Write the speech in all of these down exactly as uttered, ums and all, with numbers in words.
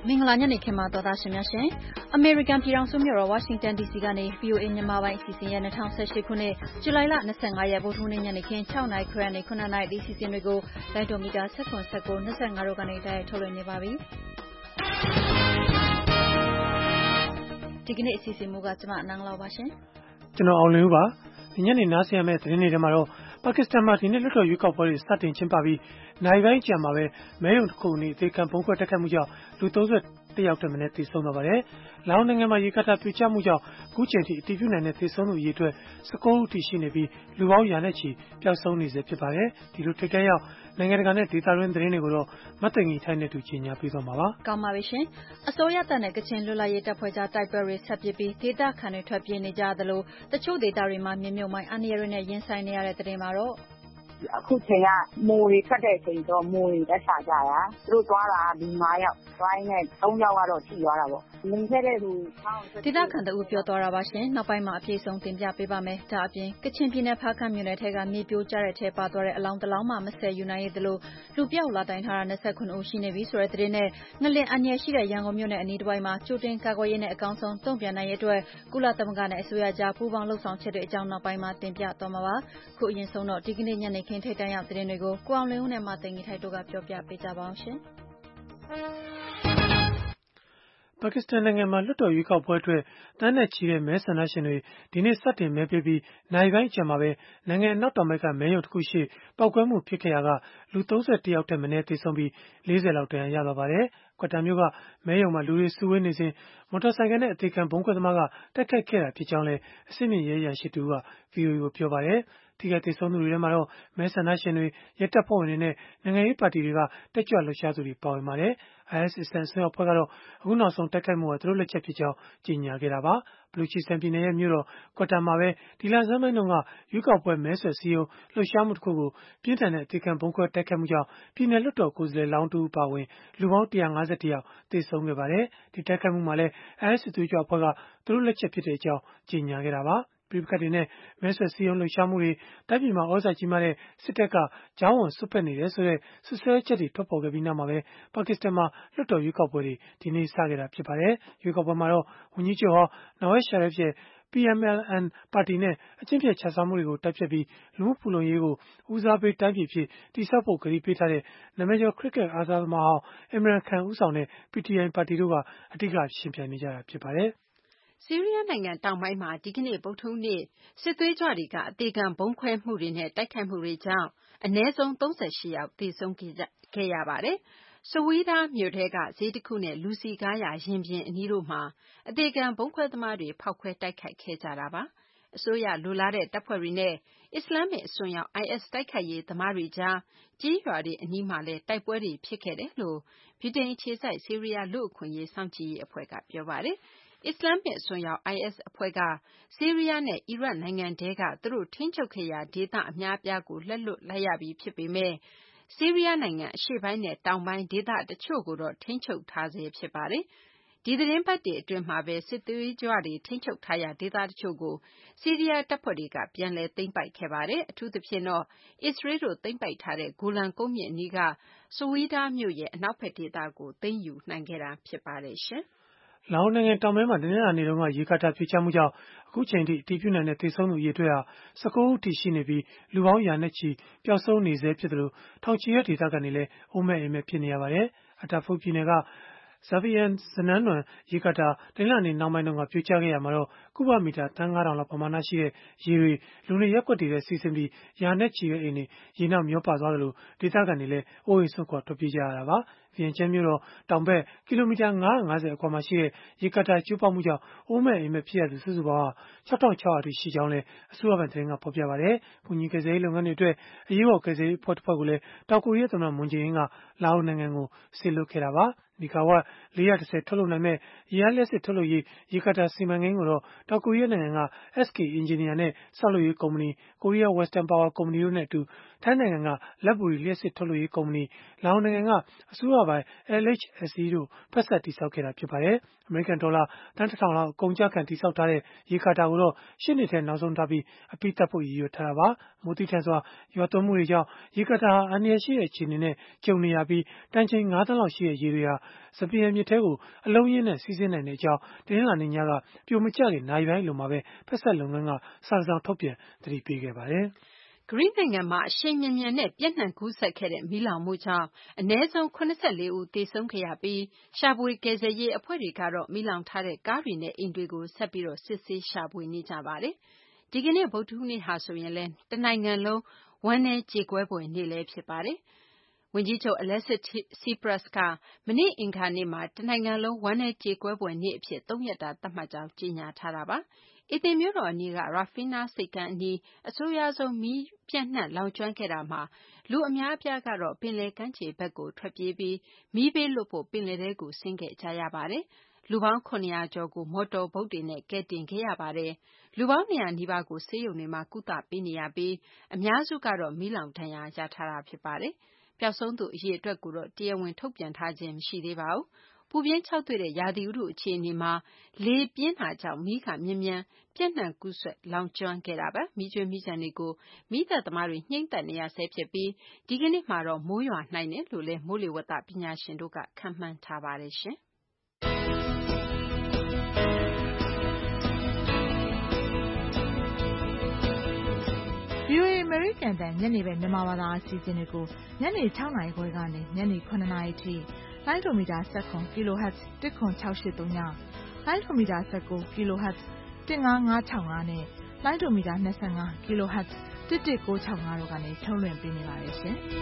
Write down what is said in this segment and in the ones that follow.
မင်္ဂလာညနေခင်းပါတော်သားရှင်များရှင်အမေရိကန်ပြည်ထောင်စုမြို့တော်ဝါရှင်တန် ဒီစီ ကနေ ဗီအိုအေမြန်မာပိုင်းအစီအစဉ်ရဲ့၂၀၁၈ခုနှစ်ဇူလိုင်လ၂၅ရက်ဗုဒ္ဓဟူးနေ့ညနေခင်း၆နာရီခွဲကနေခုနစ်နာရီဒီစီစဉ်တွေကိုလိုင်းဒိုမီတာ၁၇ ၁၉ ၂၅တို့ကနေတိုက်ရိုက်ထုတ်လွှင့်နေပါပြီဒီကနေ့အစီအစဉ်မူကကျမအနန်းလောက်ပါရှင်ကျွန်တော်အောင်လင်းဦးပါဒီညနေနားဆင်ရမယ့်သတင်းတွေထဲမှာတော့ပါကစ္စတန်မှာဒီနေ့လွှတ်တော်ရွေးကောက်ပွဲတွေစတင်ကျင်းပပြီးနိုင်ပိုင်းကြာမှာပဲမဲရုံတစ်ခုအနီးအသေးခံပုံခွဲတက်ခတ်မှုကြောင့်လူသုံးဆယ်ယောက်တက်မင်းသေဆုံးသွားပါတယ်။လောင်နိုင်ငံမှာရေကတာပြိုကျမှုကြောင့်အခုချိန်ထိအတည်ပြုနိုင်တဲ့သေဆုံးသူအရေအတွက်၁၉ဦးထိရှိနေပြီးလူပေါင်းရာနဲ့ချီပျောက်ဆုံးနေဆဲဖြစ်ပါတယ်။ဒီလိုထိတ်တဲရောက်နိုင်ငံတကာနဲ့ဒေသတွင်းသတင်းတွေကိုတော့မတ်သိင်ကြီးထိုင်းနဲ့တူကြီးညာပေးသွားမှာပါ။ကောင်းပါပြီရှင်။အစိုးရတပ်နဲ့ကချင်လွတ်လပ်ရေးတပ်ဖွဲ့ကြားတိုက်ပွဲတွေဆက်ဖြစ်ပြီးဒေသခံတွေထွက်ပြေးနေကြသလိုတချို့ဒေသတွေမှာမြေမြုပ်မိုင်းအန္တရာယ်တွေနဲ့ရင်ဆိုင်နေရတဲ့တဲ့တင်မှာတော့အခုချိန်ကမိုးတွေထွက်တဲ့အချိန်တော့မိုးတွေတက်ရှာကြတာသူတို့သွားတာဒီ၅ယောက်သွားရင်လည်း၃ယောက်ကတော့ထိသွားတာပေါ့မြင်ခဲ့တဲ့သူဒေသခံတူပြောသွားတာပါရှင်နောက်ပိုင်းမှာအပြည့်စုံတင်ပြပေးပါမယ်ဒါအပြင်ကချင်ပြည်နယ်ဖားကန့်မြို့နယ်ထဲကမြေပြိုကျတဲ့ထဲပါသွားတဲ့အလောင်းတလောင်းမှမဆယ်ယူနိုင်ရသလိုလူပြောက်လာတိုင်ထားတာ၂၉ဦးရှိနေပြီဆိုတဲ့သတင်းနဲ့ငလင်အန်ရရှိတဲ့ရန်ကုန်မြို့နယ်အနီးတစ်ဝိုက်မှာကြိုတင်ကာကွယ်ရေးနဲ့အကောင်းဆုံးတုံ့ပြန်နိုင်ရေးအတွက်ကုလသမဂ္ဂနဲ့အစိုးရကြားပူးပေါင်းလှုပ်ဆောင်ချက်တွေအကြောင်းနောက်ပိုင်းမှာတင်ပြသွားမှာပါခုအရင်ဆုံးတော့ဒီကနေ့ညနေခင်းထိတ်တန့်ရောက်သတင်းတွေကိုကိုအောင်လင်းဦးနဲ့မသိင်ကြီးထိုက်တို့ကပြောပြပေးကြပါအောင်ရှင်ပါကစ္စတန်နိုင်ငံမှာလွှတ်တော်ရွေးကောက်ပွဲအတွက်တန်းနဲ့ချီတဲ့မဲဆန္ဒရှင်တွေဒီနေ့စတင်မဲပေးပြီးနိုင်ပိုင်းအကြာမှာပဲနိုင်ငံအနောက်တောင်ဘက်ကမဲရုံတစ်ခုရှိပောက်ကွဲမှုဖြစ်ခဲ့ရာကလူသုံးဆယ်တစ်ယောက်ထက်မနည်းသေဆုံးပြီး၄၀လောက်တန်းရသွားပါတယ်။ကွာတာမြို့ကမဲရုံမှာလူတွေစုဝေးနေစဉ်မော်တော်ဆိုင်ကယ်နဲ့အသေးခံဘုံခွဲသမားကတိုက်ခိုက်ခဲ့တာဖြစ်ကြောင်းလည်းအစိမ့်မြင့်ရဲရရှိသူက ဗွီအိုအေ ကိုပြောပါတယ်။ထိခိုက်သေဆုံးသူတွေထဲမှာတော့မဲဆန္ဒရှင်တွေရဲတပ်ဖွဲ့ဝင်တွေနဲ့နိုင်ငံရေးပါတီတွေကတက်ကြွလှုပ်ရှားသူတွေပါဝင်ပါတယ်။ IS အစ္စလာမ်အစွန်းရောက်အဖွဲ့ကတော့အခုနောက်ဆုံးတိုက်ခိုက်မှုကသူတို့လက်ချက်ဖြစ်ကြောင်းကြေညာခဲ့တာပါ။ဘလူချီစတန်ပြည်နယ်ရဲ့မြို့တော်ကွာတာမှာပဲဒီလဆန်းပိုင်းတုန်းကရွေးကောက်ပွဲမဲဆွယ်စည်းရုံးလှုပ်ရှားမှုတစ်ခုကိုပြင်းထန်တဲ့အသေးခံဗုံးခွဲတိုက်ခိုက်မှုကြောင့်ပြည်နယ်လွှတ်တော်ကိုယ်စားလှယ်လောင်းတူပါဝင်လူပေါင်း၁၅၁ယောက်သေဆုံးခဲ့ပါတယ်။ဒီတိုက်ခိုက်မှုမှာလည်း IS စစ်သွေးကြွအဖွဲ့ကသူတို့လက်ချက်ဖြစ်တဲ့အကြောင်းကြေညာခဲ့တာပါ။ပြိပခတ်တွေနဲ့မဲဆွယ်စည်းရုံးလှုပ်ရှားမှုတွေတိုင်းပြည်မှာဩဇာကြီးမားတဲ့စစ်တပ်ကကြားဝင်စွက်ဖက်နေတယ်ဆိုတဲ့ဆွဆွဲချက်တွေထွက်ပေါ်ခဲ့ပြီးနောက်မှာပဲပါကစ္စတန်မှာလွှတ်တော်ရွေးကောက်ပွဲတွေဒီနေ့စခဲ့တာဖြစ်ပါတယ်။ရွေးကောက်ပွဲမှာတော့ဝန်ကြီးချုပ်ဟောင်း Nawaz Sharif ရဲ့ P M L N ပါတီနဲ့အကျင့်ပျက်ခြစားမှုတွေကိုတိုက်ဖျက်ပြီးလူမှုဖူလုံရေးကိုဦးစားပေးတိုင်းပြည်ဖြစ်တည်ဆောက်ဖို့ကတိပေးထားတဲ့နာမည်ကျော်ခရစ်ကက်အားကစားသမားဟောင်း Imran Khan ဦးဆောင်တဲ့ P T I ပါတီတို့ကအဓိကရှင်ပြိုင်နေကြတာဖြစ်ပါတယ်။ဆီးရီးယားနိုင်ငံတောင်ပိုင်းမှာဒီကနေ့ဗုဒ္ဓဟူးနေ့စစ်သွေးကြွတွေကအသေခံဗုံးခွဲမှုတွေနဲ့တိုက်ခိုက်မှုတွေကြောင့်အနည်းဆုံး၃၈ယောက်သေဆုံးခဲ့ရပါတယ်။ဆဝီဒါမြို့ထဲကဈေးတစ်ခုနဲ့လူစည်ကားရာရင်ပြင်အနီးတို့မှာအသေခံဗုံးခွဲသမားတွေဖောက်ခွဲတိုက်ခိုက်ခဲ့ကြတာပါ။အစိုးရလိုလားတဲ့တပ်ဖွဲ့တွေနဲ့အစ္စလာမ္မစ်အစွန်းရောက် I S တိုက်ခိုက်ရေးသမားတွေကြားကြေးရွာတွေအနီးမှာလည်းတိုက်ပွဲတွေဖြစ်ခဲ့တယ်လို့ဗြိတိန်အခြေစိုက်ဆီးရီးယားလူ့အခွင့်အရေးစောင့်ကြည့်ရေးအဖွဲ့ကပြောပါတယ်။အစ္စလာမ္မစ်အစွန်းရောက် I S အဖွဲ့ကဆီးရီးယားနဲ့အီရတ်နိုင်ငံထဲကသူတို့ထိန်းချုပ်ခဲ့ရာဒေသအများအပြားကိုလက်လွတ်လိုက်ရပြီဖြစ်ပေမဲ့ဆီးရီးယားနိုင်ငံအရှေ့ပိုင်းနဲ့တောင်ပိုင်းဒေသတချို့ကိုတော့ထိန်းချုပ်ထားဆဲဖြစ်ပါတယ်။ဒီသတင်းပတ်တွေအတွင်းမှာပဲစစ်သွေးကြွတွေထိန်းချုပ်ထားရာဒေသတချို့ကိုဆီးရီးယားတပ်ဖွဲ့တွေကပြန်လည်သိမ်းပိုက်ခဲ့ပါတယ်။အထူးသဖြင့်တော့အစ္စရေးတို့သိမ်းပိုက်ထားတဲ့ဂိုလန်ကုန်းမြင့်အနီးကဆဝီဒါမြို့ရဲ့အနောက်ဘက်ဒေသကိုသိမ်းယူနိုင်ခဲ့တာဖြစ်ပါတယ်ရှင်။လာအိုနိုင်ငံတောင်ပိုင်းမှာတနင်္လာနေ့တုန်းကရေကာတာပြိုကျမှုကြောင့်အခုချိန်ထိအတည်ပြုနိုင်တဲ့သေဆုံးသူအရေအတွက်ဟာ၁၉ဦးထိရှိနေပြီးလူပေါင်းရာနဲ့ချီပျောက်ဆုံးနေဆဲဖြစ်တယ်လို့ထောင်ချီတဲ့ဒေသခံတွေလည်းအိုးမဲ့အိမ်မဲ့ဖြစ်နေရပါတယ်။အတာဖုတ်ပြည်နယ်ကZavian ဇနန်းနွမ်ရေကာတာတနင်္လာနေ့နောက်ပိုင်းတုန်းကပြိုကျခဲ့ရမှာတော့ကုဗမီတာသန်း၅ထောင်လောက်ပမာဏရှိတဲ့ရေတွေလူနေရပ်ကွက်တွေထဲစီးဆင်းပြီးရာနဲ့ချီတဲ့အိမ်တွေရေနောက်မျောပါသွားတယ်လို့ဒေသခံတွေလည်းအိုးအိမ်ဆွန့်ခွာထွက်ပြေးကြရတာပါ။ဗီယန်ကျန်းမြို့တော်တောင်ဘက်ကီလိုမီတာ၅၅၀အကွာမှာရှိတဲ့ရေကာတာကျိုးပေါက်မှုကြောင့်အိုးမဲ့အိမ်မဲ့ဖြစ်ရသူစုစုပေါင်း၆ထောင်၆ရာထိရှိကြောင်းလည်းအစိုးရပိုင်သတင်းကဖော်ပြပါတယ်။ကူညီကယ်ဆယ်ရေးလုပ်ငန်းတွေအတွက်အရေးပေါ်ကယ်ဆယ်ရေးအဖွဲ့တစ်ဖွဲ့ကိုလည်းတောင်ကိုရီးယားသမ္မတမွန်ဂျေအင်းကလာအိုနိုင်ငံကိုစေလွှတ်ခဲ့တာပါ။မီဂါဝပ်၄၁၀ထုတ်လုပ်နိုင်မဲ့ရေအားလျှပ်စစ်ထုတ်လုပ်ရေးရေကာတာစီမံကိန်းကိုတော့တောင်ကိုရီးယားနိုင်ငံက S K Engineer နဲ့ဆောက်လုပ်ရေးကုမ္ပဏီ Korea Western Power ကုမ္ပဏီတို့နဲ့အတူထိုင်းနိုင်ငံကလက်ဘူရီလျှပ်စစ်ထုတ်လုပ်ရေးကုမ္ပဏီလာအိုနိုင်ငံကအစိုးရပိုင် L H S E တို့ဖက်စပ်တည်ဆောက်ခဲ့တာဖြစ်ပါတယ်။အမေရိကန်ဒေါ်လာတန်းတစ်ထောင်လောက်အကုန်ကျခံတည်ဆောက်ထားတဲ့ရေကာတာကိုတော့ရှေ့နှစ်ထဲနောက်ဆုံးထားပြီးအပြီးသတ်ဖို့ရည်ရွယ်ထားတာပါ။မိုးတိထန်စွာရွာသွန်းမှုတွေကြောင့်ရေကာတာဟာအန္တရာယ်ရှိတဲ့အခြေအနေနဲ့ကြုံနေရပြီးတန်ချိန်၅သန်းလောက်ရှိတဲ့ရေတွေဟာစပီယန်မြစ်ထဲကိုအလုံးရင်းနဲ့စီးဆင်းနိုင်တဲ့အကြောင်းတင်းလာနေညကပြိုမကျခင်နိုင်ပိုင်းလုံးမှာပဲဖက်ဆက်လုပ်ငန်းကစာဆောင်ထုတ်ပြန်သတိပေးခဲ့ပါတယ်။ဂရိနိုင်ငံမှာအရှိန်မြန်မြန်နဲ့ပြန့်နှံ့ကူးစက်ခဲ့တဲ့မီးလောင်မှုကြောင့်အနည်းဆုံး၇၄ဦးသေဆုံးခဲ့ရပြီးရှာဖွေကယ်ဆယ်ရေးအဖွဲ့တွေကတော့မီးလောင်ထားတဲ့ကားတွေနဲ့အိမ်တွေကိုဆက်ပြီးစစ်ဆေးရှာဖွေနေကြပါတယ်။ဒီကနေ့ဗုဒ္ဓဟူးနေ့ဟာဆိုရင်လည်းတနိုင်ငံလုံးဝမ်းနည်းကြေကွဲဖွယ်နေ့လည်းဖြစ်ပါတယ်။ဝန်ကြီးချုပ် Alexis Tsipras ကမနေ့အင်္ဂါနေ့မှာတနိုင်ငံလုံးဝမ်းနည်းကြေကွဲဖွယ်နေ့အဖြစ်သုံးရက်တာသတ်မှတ်ကြောင်းကြေညာထားတာပါ။အေသင်မြို့တော်အနီးက Rafina ဆိပ်ကမ်းအနီးအဆိုးရွားဆုံးမီးပြန့်နှံ့လောင်ကျွမ်းခဲ့တာမှာလူအများအပြားကတော့ပင်လယ်ကမ်းခြေဘက်ကိုထွက်ပြေးပြီးမီးဘေးလွတ်ဖို့ပင်လယ်ထဲကိုဆင်းခဲ့ကြရပါတယ်။လူပေါင်း၇၀၀ကျော်ကိုမော်တော်ဘုတ်တွေနဲ့ကယ်တင်ခဲ့ရပါတယ်။လူပေါင်း၂၀၀နီးပါးကိုဆေးရုံတွေမှာကုသပေးနေရပြီးအများစုကတော့မီးလောင်ဒဏ်ရာရထားတာဖြစ်ပါတယ်။ပျောက်ဆုံးသူအရေအတွက်ကိုတော့တရားဝင်ထုတ်ပြန်ထားခြင်းမရှိသေးပါဘူး။ပူပြင်းခြောက်သွေ့တဲ့ရာသီဥတုအခြေအနေမှာလေပြင်းတာကြောင့်မီးကမြန်မြန်ပြန့်နှံ့ကူးစက်လောင်ကျွမ်းခဲ့တာပါ။မီးကြွင်းမီးကျန်တွေကိုမီးသတ်သမားတွေငြှိမ်းသတ်နေရဆဲဖြစ်ပြီးဒီကနေ့မှာတော့မိုးရွာနိုင်တယ်လို့လည်းမိုးလေဝသပညာရှင်တို့ကခန့်မှန်းထားပါတယ်ရှင်။ဗွီအိုအေ American တန်ညနေပဲမြန်မာဘာသာအစီအစဉ်တွေကိုညနေ၆နာရီခွဲကနေညနေ၇နာရီထိလိုင်းဒိုမီတာ၁၇ kHz တစ်ခွန်၆၈၃ညလိုင်းဒိုမီတာ၁၉ kHz တစ်၅၅၆၅နဲ့လိုင်းဒိုမီတာ၂၅ kHz တစ်၁၉၆၅တို့ကနေထုတ်လွှင့်ပေးနေပါတယ်ရှင်။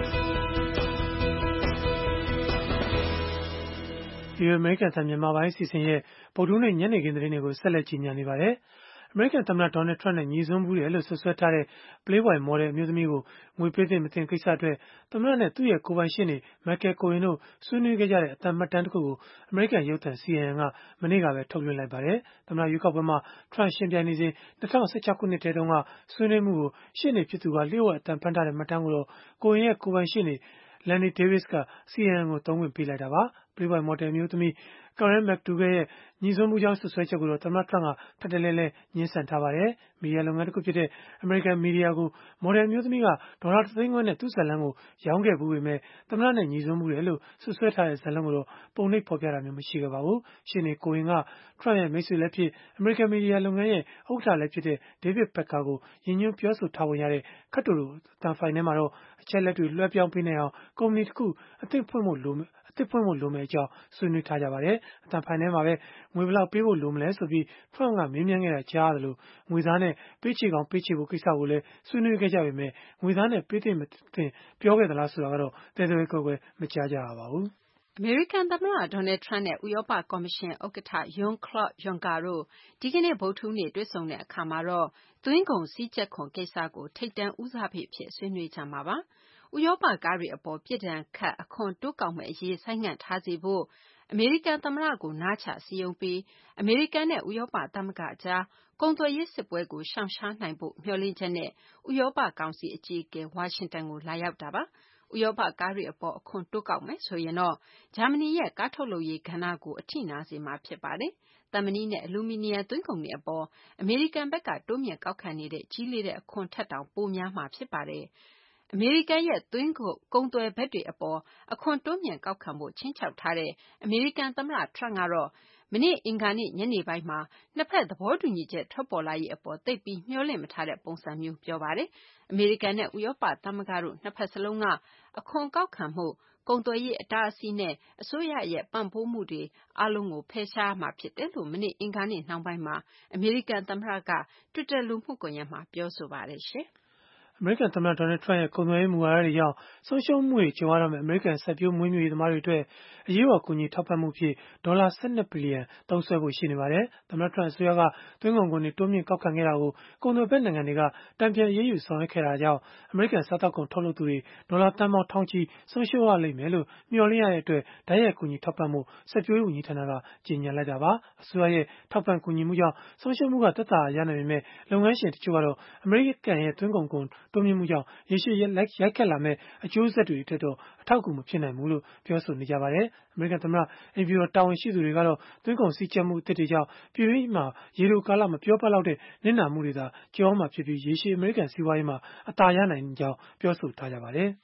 ဒီအမေရိကန်မြန်မာပိုင်းအစီအစဉ်ရဲ့ဗုဒ္ဓဟူးနေ့ညနေခင်းသတင်းတွေကိုဆက်လက်ကြီးညာနေပါတယ်။အမေရိကန်သမ္မတဒေါ်နယ်ထရန့်နဲ့ညီစွန်းဘူးတယ်လို့ဆွဆွဲထားတဲ့ Playboy မော်ဒယ်အမျိုးသမီးကိုငွေပေးသင့်မသင့်ကိစ္စအတွက်သမ္မတနဲ့သူ့ရဲ့ကိုယ်ပိုင်ရှေ့နေ Michael Cohen တို့ဆွေးနွေးခဲ့ကြတဲ့အသံမှတ်တမ်းတစ်ခုကိုအမေရိကန်ရုပ်သံ C N N ကမနေ့ကပဲထုတ်လွှင့်လိုက်ပါတယ်။သမ္မတရွေးကောက်ပွဲမှာထရန့်ရှင်ပြိုင်နေစဉ်၂၀၁၆ခုနှစ်ထဲတုန်းကဆွေးနွေးမှုကိုရှေ့နေဖြစ်သူကလျှို့ဝှက်အသံဖမ်းထားတဲ့မှတ်တမ်းကိုတော့ Cohen ရဲ့ကိုယ်ပိုင်ရှေ့နေLanny Davis က C N N ကိုသုံးခွင့်ပေးလိုက်တာပါ။ Playboy မော်ဒယ်အမျိုးသမီး Karen McDougal ရဲ့ညီစွန်းဘူးကြောင်းစွပ်စွဲချက်ကိုတော့သမ္မတထရန့်ကထပ်တလဲလဲငြင်းဆန်ထားပါတယ်။ မီဒီယာလုပ်ငန်းတခုဖြစ်တဲ့ American Media ကိုမော်ဒယ်အမျိုးသမီးကဒေါ်လာတစ်သိန်းခွဲနဲ့သူ့ဇာတ်လမ်းကိုရောင်းခဲ့ဖူးပေမဲ့သမ္မတနဲ့ညီစွန်းဘူးတယ်လို့စွပ်စွဲထားတဲ့ဇာတ်လမ်းကိုတော့ပုံနှိပ်ဖော်ပြတာမျိုးမရှိခဲ့ပါဘူး။ရှေ့နေ Cohen ကထရန့်ရဲ့မိတ်ဆွေလည်းဖြစ် American Media လုပ်ငန်းရဲ့ဥက္ကဋ္ဌလည်းဖြစ်တဲ့ David Packer ကိုရည်ညွှန်းပြောဆိုထားပုံရတဲ့ခပ်တိုတိုအသံဖိုင်ထဲမှာတော့အချက်အလက်တွေလွှဲပြောင်းပေးနိုင်အောင်ကုမ္ပဏီတစ်ခုအသစ်ဖွင့်ဖို့လိုအသစ်ဖွင့်ဖို့လိုမယ့်အကြောင်းဆွေးနွေးထားကြပါတယ်။အသံဖိုင်ထဲမှာပဲငွေဘယ်လောက်ပေးဖို့လိုမလဲဆိုပြီးထရန့်ကမေးမြန်းခဲ့တာကြားရသလိုငွေသားနဲ့ပေးချေကောင်းပေးချေဖို့ကိစ္စကိုလည်းဆွေးနွေးခဲ့ကြပေမဲ့ငွေသားနဲ့ပေးသင့်မသင့်ပြောခဲ့သလားဆိုတာကတော့သဲသဲကွဲကွဲမကြားကြရပါဘူး။အမေရိကန်သမ္မတဒေါ်နယ်ထရန့်နဲ့ဥရောပကော်မရှင်ဥက္ကဋ္ဌ Jean-Claude Juncker တို့ဒီကနေ့ဗုဒ္ဓဟူးနေ့တွေ့ဆုံတဲ့အခါမှာတော့သွင်းကုန်စည်းကြပ်ခွန်ကိစ္စကိုထိပ်တန်းဦးစားပေးအဖြစ်ဆွေးနွေးကြမှာပါ။ဥရောပကားတွေအပေါ်ပြစ်ဒဏ်ခတ်အခွန်တိုးကောက်မယ့်အရေးဆိုင်းငံ့ထားစေဖို့အမေရိကန်သမ္မတကိုနားချစည်းရုံးပြီးအမေရိကန်နဲ့ဥရောပသမဂ္ဂအကြားကုန်သွယ်ရေးစစ်ပွဲကိုရှောင်ရှားနိုင်ဖို့မျှော်လင့်ချက်နဲ့ဥရောပကောင်စီအကြီးအကဲဝါရှင်တန်ကိုလာရောက်တာပါ။ဥရောပကားတွေအပေါ်အခွန်တိုးကောက်မယ်ဆိုရင်တော့ဂျာမနီရဲ့ကားထုတ်လုပ်ရေးကဏ္ဍကိုအထိနာစေမှာဖြစ်ပါတယ်။သံမဏိနဲ့အလူမီနီယံသွင်းကုန်တွေအပေါ်အမေရိကန်ဘက်ကတိုးမြင့်ကောက်ခံနေတဲ့ကြီးလေးတဲ့အခွန်ထက်တောင်ပိုများမှာဖြစ်ပါတယ်။အမေရိကန်ရဲ့သွင်းကုန်ကုန်သွယ်ဘက်တွေအပေါ်အခွန်တိုးမြင့်ကောက်ခံဖို့ခြိမ်းခြောက်ထားတဲ့အမေရိကန်သမ္မတထရန့်ကတော့မနေ့အင်္ဂါနေ့ညနေပိုင်းမှာနှစ်ဖက်သဘောတူညီချက်ထွက်ပေါ်လာရေးအပေါ်သိပ်ပြီးမျှော်လင့်မထားတဲ့ပုံစံမျိုးပြောပါတယ်။အမေရိကန်နဲ့ဥရောပသမဂ္ဂတို့နှစ်ဖက်စလုံးကအခွန်ကောက်ခံမှုကုန်သွယ်ရေးအတားအဆီးနဲ့အစိုးရရဲ့ပံ့ပိုးမှုတွေအားလုံးကိုဖယ်ရှားမှာဖြစ်တယ်လို့မနေ့အင်္ဂါနေ့နှောင်းပိုင်းမှာအမေရိကန်သမ္မတက Twitter လူမှုကွန်ရက်မှာပြောဆိုပါတယ်ရှင်။အမေရိကန်သမ္မတဒေါ်နယ်ထရန့်ရဲ့ကုန်သွယ်ရေးမူဝါဒတွေကြောင့်ဆုံးရှုံးမှုတွေကြုံရတော့မယ့်အမေရိကန်စိုက်ပျိုးမွေးမြူရေးသမားတွေအတွက်အရေးပေါ်ကူညီထောက်ပံ့မှုဖြစ်ဒေါ်လာ၁၂ဘီလီယံသုံးစွဲဖို့ရှိနေပါတယ်။သမ္မတထရန့်အစိုးရကသွင်းကုန်ခွန်တွေတိုးမြင့်ကောက်ခံခဲ့တာကိုကုန်သွယ်ဘက်နိုင်ငံတွေကတန်ပြန်အရေးယူဆောင်ရွက်ခဲ့တာကြောင့်အမေရိကန်စားသောက်ကုန်ထုတ်လုပ်သူတွေဒေါ်လာသန်းပေါင်းထောင်ချီဆုံးရှုံးရလိမ့်မယ်လို့မျှော်လင့်ရတဲ့အတွက်တိုက်ရိုက်ကူညီထောက်ပံ့ဖို့စိုက်ပျိုးရေးဝန်ကြီးဌာနကကြေညာလိုက်တာပါ။အစိုးရရဲ့ထောက်ပံ့ကူညီမှုကြောင့်ဆုံးရှုံးမှုကသက်သာရနိုင်ပေမဲ့လုပ်ငန်းရှင်တချို့ကတော့အမေရိကန်ရဲ့သွင်းကုန်ခွန်တိုးမြင့်မှုကြောင့်ရေရှည်ရိုက်ခတ်လာမယ့်အကျိုးဆက်တွေအတွက်တော့အထောက်အကူမဖြစ်နိုင်ဘူးလို့ပြောဆိုနေကြပါတယ်။အမေရိကန်သမ္မတအိမ်ဖြူတော်တာဝန်ရှိသူတွေကတော့သွင်းကုန်စည်းကြပ်မှုအသစ်တွေကြောင့်ပြည်တွင်းမှာရေတိုကာလမပြောပလောက်တဲ့နစ်နာမှုတွေသာကြောမှာဖြစ်ပြီးရေရှည်အမေရိကန်စီးပွားရေးမှာအသာရနိုင်ကြောင်းပြောဆိုထားကြပါတယ်။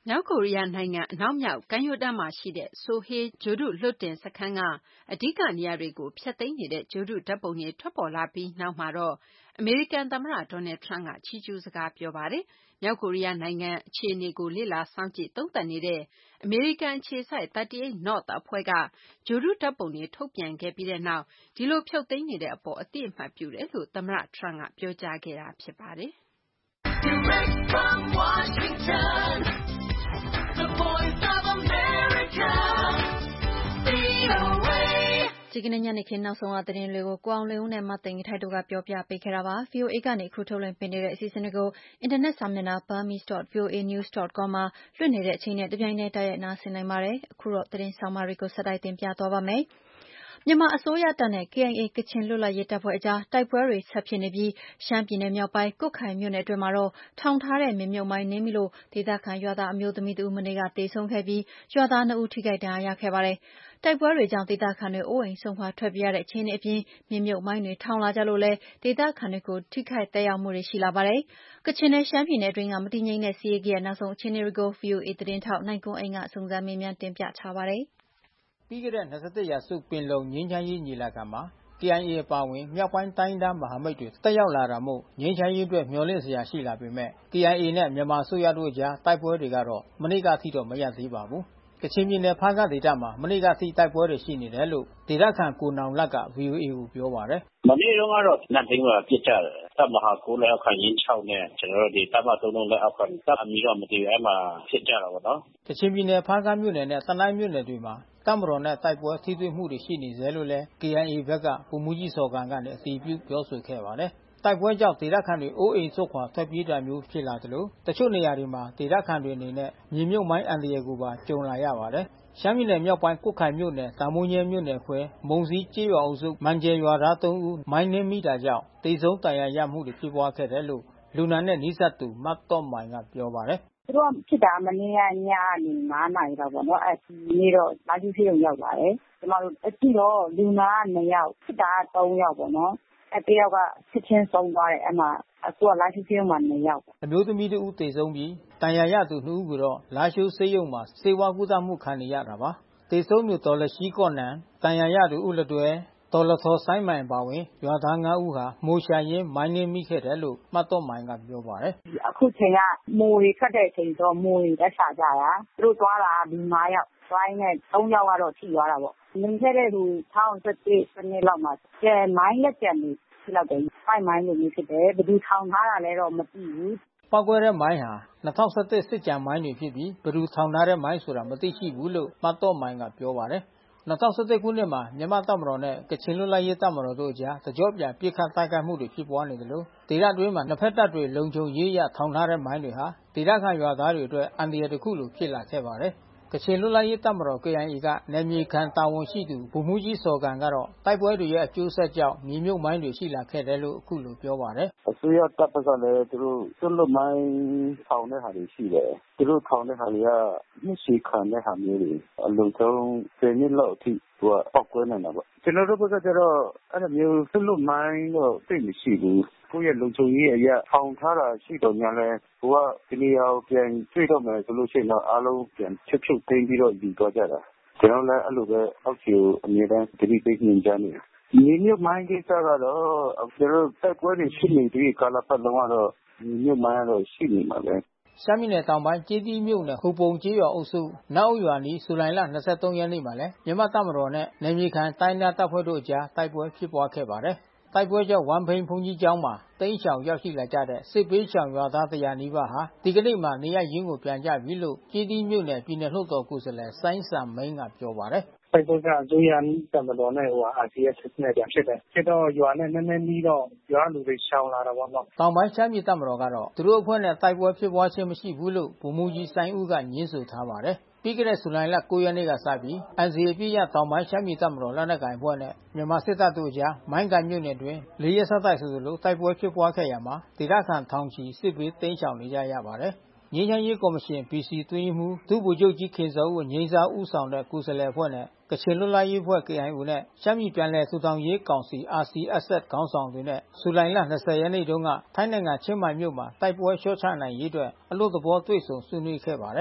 မြောက်ကိုရီးယားနိုင်ငံအနောက်မြောက်ကမ်းရိုးတန်းမှာရှိတဲ့ Sohae ဂြိုဟ်တုလွှတ်တင်စခန်းကအဓိကနေရာတွေကိုဖျက်သိမ်းနေတဲ့ဂြိုဟ်တုဓာတ်ပုံတွေထွက်ပေါ်လာပြီးနောက်မှာတော့အမေရိကန်သမ္မတ Donald Trump ကချီးကျူးစကားပြောပါတယ်။မြောက်ကိုရီးယားနိုင်ငံအခြေအနေကိုလေ့လာစောင့်ကြည့်သုံးသပ်နေတဲ့အမေရိကန်အခြေစိုက်သတီအိတ် North အဖွဲ့ကဂြိုဟ်တုဓာတ်ပုံတွေထုတ်ပြန်ခဲ့ပြီးတဲ့နောက်ဒီလိုဖြုတ်သိမ်းနေတဲ့အပေါ်အသိအမှတ်ပြုတယ်လို့သမ္မတ Trump ကပြောကြားခဲ့တာဖြစ်ပါတယ်။ Direct from Washington, the voice of America, V O A ဒီကနေ့ညနေခင်းနောက်ဆုံးအသတင်းလေးကိုကိုအောင်လင်းဦးနဲ့မသိင်္ဂီထိုက်တို့ကပြောပြပေးခဲ့တာပါ V O A ကနေအခုထုတ်လွှင့်ပေးနေတဲ့အစီအစဉ်တွေကိုအင်တာနက်စာမျက်နှာ burmese dot v o a news dot com မှာလွှင့်နေတဲ့အချိန်နဲ့တပြိုင်တည်းတိုက်ရိုက်နားဆင်နိုင်ပါတယ်အခုတော့သတင်းဆောင်မတွေကိုဆက်တိုက်တင်ပြသွားပါမယ်မြန်မာအစိုးရတပ်နဲ့ K I A ကချင်လွတ်လပ်ရေးတပ်ဖွဲ့အကြားတိုက်ပွဲတွေဆက်ဖြစ်နေပြီးရှမ်းပြည်နယ်မြောက်ပိုင်းကွတ်ခိုင်မြို့နယ်အတွင်းမှာတော့ထောင်ထားတဲ့မြေမြုပ်မိုင်းနင်းမိလို့ဒေသခံရွာသားအမျိုးသမီးတဦးမနေ့ကသေဆုံးခဲ့ပြီးရွာသားနှစ်ဦးထိခိုက်ဒဏ်ရာရခဲ့ပါတယ်။တိုက်ပွဲတွေကြောင့်ဒေသခံတွေအိုးအိမ်စွန့်ခွာထွက်ပြေးရတဲ့အခြေအနေအပြင်မြေမြုပ်မိုင်းတွေထောင်လာကြလို့လည်းဒေသခံတွေကိုထိခိုက်သက်ရောက်မှုတွေရှိလာပါတယ်။ကချင်နဲ့ရှမ်းပြည်နယ်အတွင်းကမတည်ငြိမ်တဲ့စစ်ရေးရဲ့နောက်ဆုံးအခြေအနေတွေကို V O A သတင်းထောက်နိုင်ကွန်းအိန်ကစုံစမ်းမေးမြန်းတင်ပြထားပါတယ်။ပြီးခဲ့တဲ့၂၁ရာစုပင်လုံငြိမ်းချမ်းရေးညီလာခံမှာ K I A အပါအဝင်မြောက်ပိုင်းတိုင်းဒေသမဟာမိတ်တွေတက်ရောက်လာတာမို့ငြိမ်းချမ်းရေးအတွက်မျှော်လင့်စရာရှိလာပေမဲ့ K I A နဲ့မြန်မာအစိုးရတို့အကြားတိုက်ပွဲတွေကတော့မနေ့ကအထိတော့မရပ်သေးပါဘူး။ကချင်ပြည်နယ်ဖားကန့်ဒေသမှာမနေ့ကအထိတိုက်ပွဲတွေရှိနေတယ်လို့ဒေသခံကိုနောင်လတ်က V O A ကိုပြောပါတယ်။မနေ့တုန်းကတော့နတ်သိန်းမှာပြစ်ကြတယ်။တပ်မဟာ၉လက်အောက်ခံရင်း၆နဲ့ကျွန်တော်တို့ဒီတပ်မ၃လုံးလက်အောက်ခံတပ်အမီတော့မတည်ဘူးအဲ့မှာဖြစ်ကြတာပေါ့နော်။ကချင်ပြည်နယ်ဖားကန့်မြို့နယ်နဲ့တနိုင်းမြို့နယ်တွေမှာတပ်မတော်နဲ့တိုက်ပွဲထိတွေ့မှုတွေရှိနေတယ်လို့လည်း K I A ဘက်ကဗိုလ်မှူးကြီးစော်ကန်ကနေအတည်ပြုပြောဆိုခဲ့ပါတယ်။တိုက်ပွဲကြောင့်ဒေသခံတွေအိုးအိမ်စွန့်ခွာထွက်ပြေးတာမျိုးဖြစ်လာသလိုတချို့နေရာတွေမှာဒေသခံတွေအနေနဲ့မြေမြုပ်မိုင်းအန္တရာယ်ကိုပါကြုံလာရပါတယ်။ရှမ်းပြည်နယ်မြောက်ပိုင်းကွတ်ခိုင်မြို့နယ်တာမိုးညဲမြို့နယ်ခွဲမုံစည်းကျေးရွာအုပ်စုမန်ကျယ်ရွာသားသုံးဦးမိုင်းနင်းမိတာကြောင့်တေဆုံးဒဏ်ရာရမှုတွေဖြစ်ပွားခဲ့တယ်လို့လူနာနဲ့နီးစပ်သူမတ်တော့မိုင်ကပြောပါတယ်။သူတို့ဖြစ်တာမနေ့ကညနေ၅နာရီလောက်ပေါ့နော်အဲဒီနေ့တော့လာကြည့်ဆေးရုံရောက်လာတယ်ကျမတို့အခုတော့လူနာကနှစ်ယောက်ဖြစ်တာကသုံးယောက်ပေါ့နော်အဲတယောက်ကချက်ချင်းဆုံးသွားတယ်အဲ့မှာအခုကလာကြည့်ဆေးရုံမှာနှစ်ယောက်အမျိုးသမီးတဦးသေဆုံးပြီးတန်ရာရသူနှစ်ဦးကတော့လာရှိုးဆေးရုံမှာဆေးဝါးကုသမှုခံနေရတာပါသေဆုံးသူတော်လရှိကော့နန်တန်ရာရသူဦးလတွဲတော်လထော်ဆိုင်မိုင်ပါဝင်ရွာသားငါးဦးဟာမိုးရှာရင်းမိုင်းနင်းမိခဲ့တယ်လို့မှတ်တော့မိုင်ကပြောပါတယ်အခုချိန်ကမိုးတွေထွက်တဲ့အချိန်ဆိုမိုးတွေတက်ချကြတာသူတို့သွားတာဒီ၅ယောက်သွားရင်နဲ့၃ယောက်ကတော့ထိသွားတာပေါ့မြင်ခဲ့တဲ့သူ၁၉၁၁စနစ်လောက်မှာကျဲမိုင်းလက်ကျန်နေဖြစ်တော့တယ်ဖိုက်မိုင်းလိုမျိုးဖြစ်တယ်ဘယ်သူထောင်ထားတာလဲတော့မသိဘူးပောက်ကွဲတဲ့မိုင်းဟာ၂၀၁၁စစ်ကြံမိုင်းတွေဖြစ်ပြီးဘယ်သူထောင်ထားတဲ့မိုင်းဆိုတာမသိရှိဘူးလို့မှတ်တော့မိုင်ကပြောပါတယ်၂၀၁၁ခုနှစ်မှာမြန်မာတပ်မတော်နဲ့ကချင်လွတ်လပ်ရေးတပ်မတော်တို့အကြားတကြော့ပြန်ပစ်ခတ်တိုက်ခိုက်မှုတွေဖြစ်ပွားနေတယ်လို့ဒေသတွင်းမှာနှစ်ဖက်တပ်တွေလုံခြုံရေးရထောင်ထားတဲ့မိုင်းတွေဟာဒေသခံရွာသားတွေအတွက်အန္တရာယ်တစ်ခုလိုဖြစ်လာခဲ့ပါတယ်ကချင်လွတ်လပ်ရေးတပ်မတော် K I A ကနယ်မြေခံတာဝန်ရှိသူဗိုလ်မှူးကြီးစော်ကန်ကတော့တိုက်ပွဲတွေရဲ့အကျိုးဆက်ကြောင့်မြေမြုပ်မိုင်းတွေရှိလာခဲ့တယ်လို့အခုလိုပြောပါတယ်အစိုးရတပ်ဖက်ကလည်းသူတို့စွန့်လွတ်မိုင်းထောင်တဲ့ဟာတွေရှိတယ်သူတို့ထောင်တဲ့ဟာတွေကနှစ်ရှည်ခံတဲ့ဟာမျိုးတွေအလုံးစုံဆယ်နှစ်လောက်အထိသူကပောက်ကွဲနေတာပေါ့ကျွန်တော်တို့ဘက်ကကျတော့အဲ့လိုမျိုးစွန့်လွတ်မိုင်းတော့သိမရှိဘူးကိုယ့်ရဲ့လုံခြုံရေးအရာထောင်ထားတာရှိတော့ညာလဲကိုကဒီနေရာကိုပြန်တွေ့တော့မယ်ဆိုလို့ရှိရင်တော့အားလုံးပြန်ချက်ချုပ်သိမ်းပြီးတော့ယူသွားကြတာကျွန်တော်လည်းအဲ့လိုပဲအောက်ခြေကိုအမြဲတမ်းတတိပိတ်ညင်ကြနေတာမြေမြုပ်မိုင်းကိစ္စကတော့ကျွန်တော်တိုက်ပွဲတွေရှိနေပြီးကာလပတ်လုံးကတော့မြေမြုပ်မိုင်းကတော့ရှိနေမှာပဲရှမ်းပြည်နယ်တောင်ပိုင်းကျေးသီးမြို့နယ်ဟိုပုံကျေးရွာအုပ်စုနောက်အုပ်ရွာနီးဇူလိုင်လ၂၃ရက်နေ့မှာလဲမြန်မာတပ်မတော်နဲ့နယ်မြေခံတိုင်းဒေသတပ်ဖွဲ့တို့အကြားတိုက်ပွဲဖြစ်ပွားခဲ့ပါတယ်တိုက်ပွဲကြောင့်ဝမ်ဖိန်ဘုန်းကြီးကျောင်းမှာတိမ်းရှောင်ရောက်ရှိလာကြတဲ့စစ်ပေးရှောင်ရွာသားတရာနီးပါးဟာဒီကနေ့မှနေရရင်းကိုပြန်ကြပြီလို့ကျေးသီးမြို့နယ်ပြည်နယ်လွှတ်တော်ကိုယ်စားလှယ်စိုင်းစံမိန်းကပြောပါတယ်တိုက်ပွဲကအစိုးရတပ်မတော်နဲ့ဟို R C S နဲ့ပြန်ဖြစ်တယ်ဖြစ်တော့ရွာနဲ့နည်းနည်းနီးတော့ရွာလူတွေရှောင်လာတာပေါ့နော်တောင်ပိုင်းရှမ်းပြည်တပ်မတော်ကတော့သူတို့အဖွဲ့နဲ့တိုက်ပွဲဖြစ်ပွားခြင်းမရှိဘူးလို့ဗိုလ်မှူးကြီးစိုင်းဦးကညင်းဆိုထားပါတယ်ပြီးခဲ့တဲ့ဇူလိုင်လ၉ရက်နေ့ကစပြီး N C A ပြည့်ရတောင်ပိုင်းရှမ်းပြည်တပ်မတော်လက်နက်ကိုင်အဖွဲ့နဲ့မြန်မာစစ်တပ်တို့အကြားမိုင်းကန်မြို့နယ်တွင်လေးရက်ဆက်တိုက်ဆိုသလိုတိုက်ပွဲဖြစ်ပွားခဲ့ရမှာဒေသခံထောင်ချီစစ်ဘေးတိမ်းရှောင်နေကြရပါတယ်ငြိမ်းချမ်းရေးကော်မရှင် P C အတွင်းရေးမှူးဒုဗိုလ်ချုပ်ကြီးခင်ဇော်ဦးငြိမ်းစားဦးဆောင်တဲ့ကိုယ်စားလှယ်အဖွဲ့နဲ့ကချင်လွတ်လပ်ရေးအဖွဲ့ K I O နဲ့ရှမ်းပြည်ပြန်လည်ထူထောင်ရေးကောင်စီ R C S S ခေါင်းဆောင်တွေနဲ့ဇူလိုင်လ၂၀ရက်နေ့တုန်းကထိုင်းနိုင်ငံချင်းမိုင်မြို့မှာတိုက်ပွဲလျှော့ချနိုင်ရေးအတွက်အလို့သဘောတွေ့ဆုံဆွေးနွေးခဲ့ပါတယ်။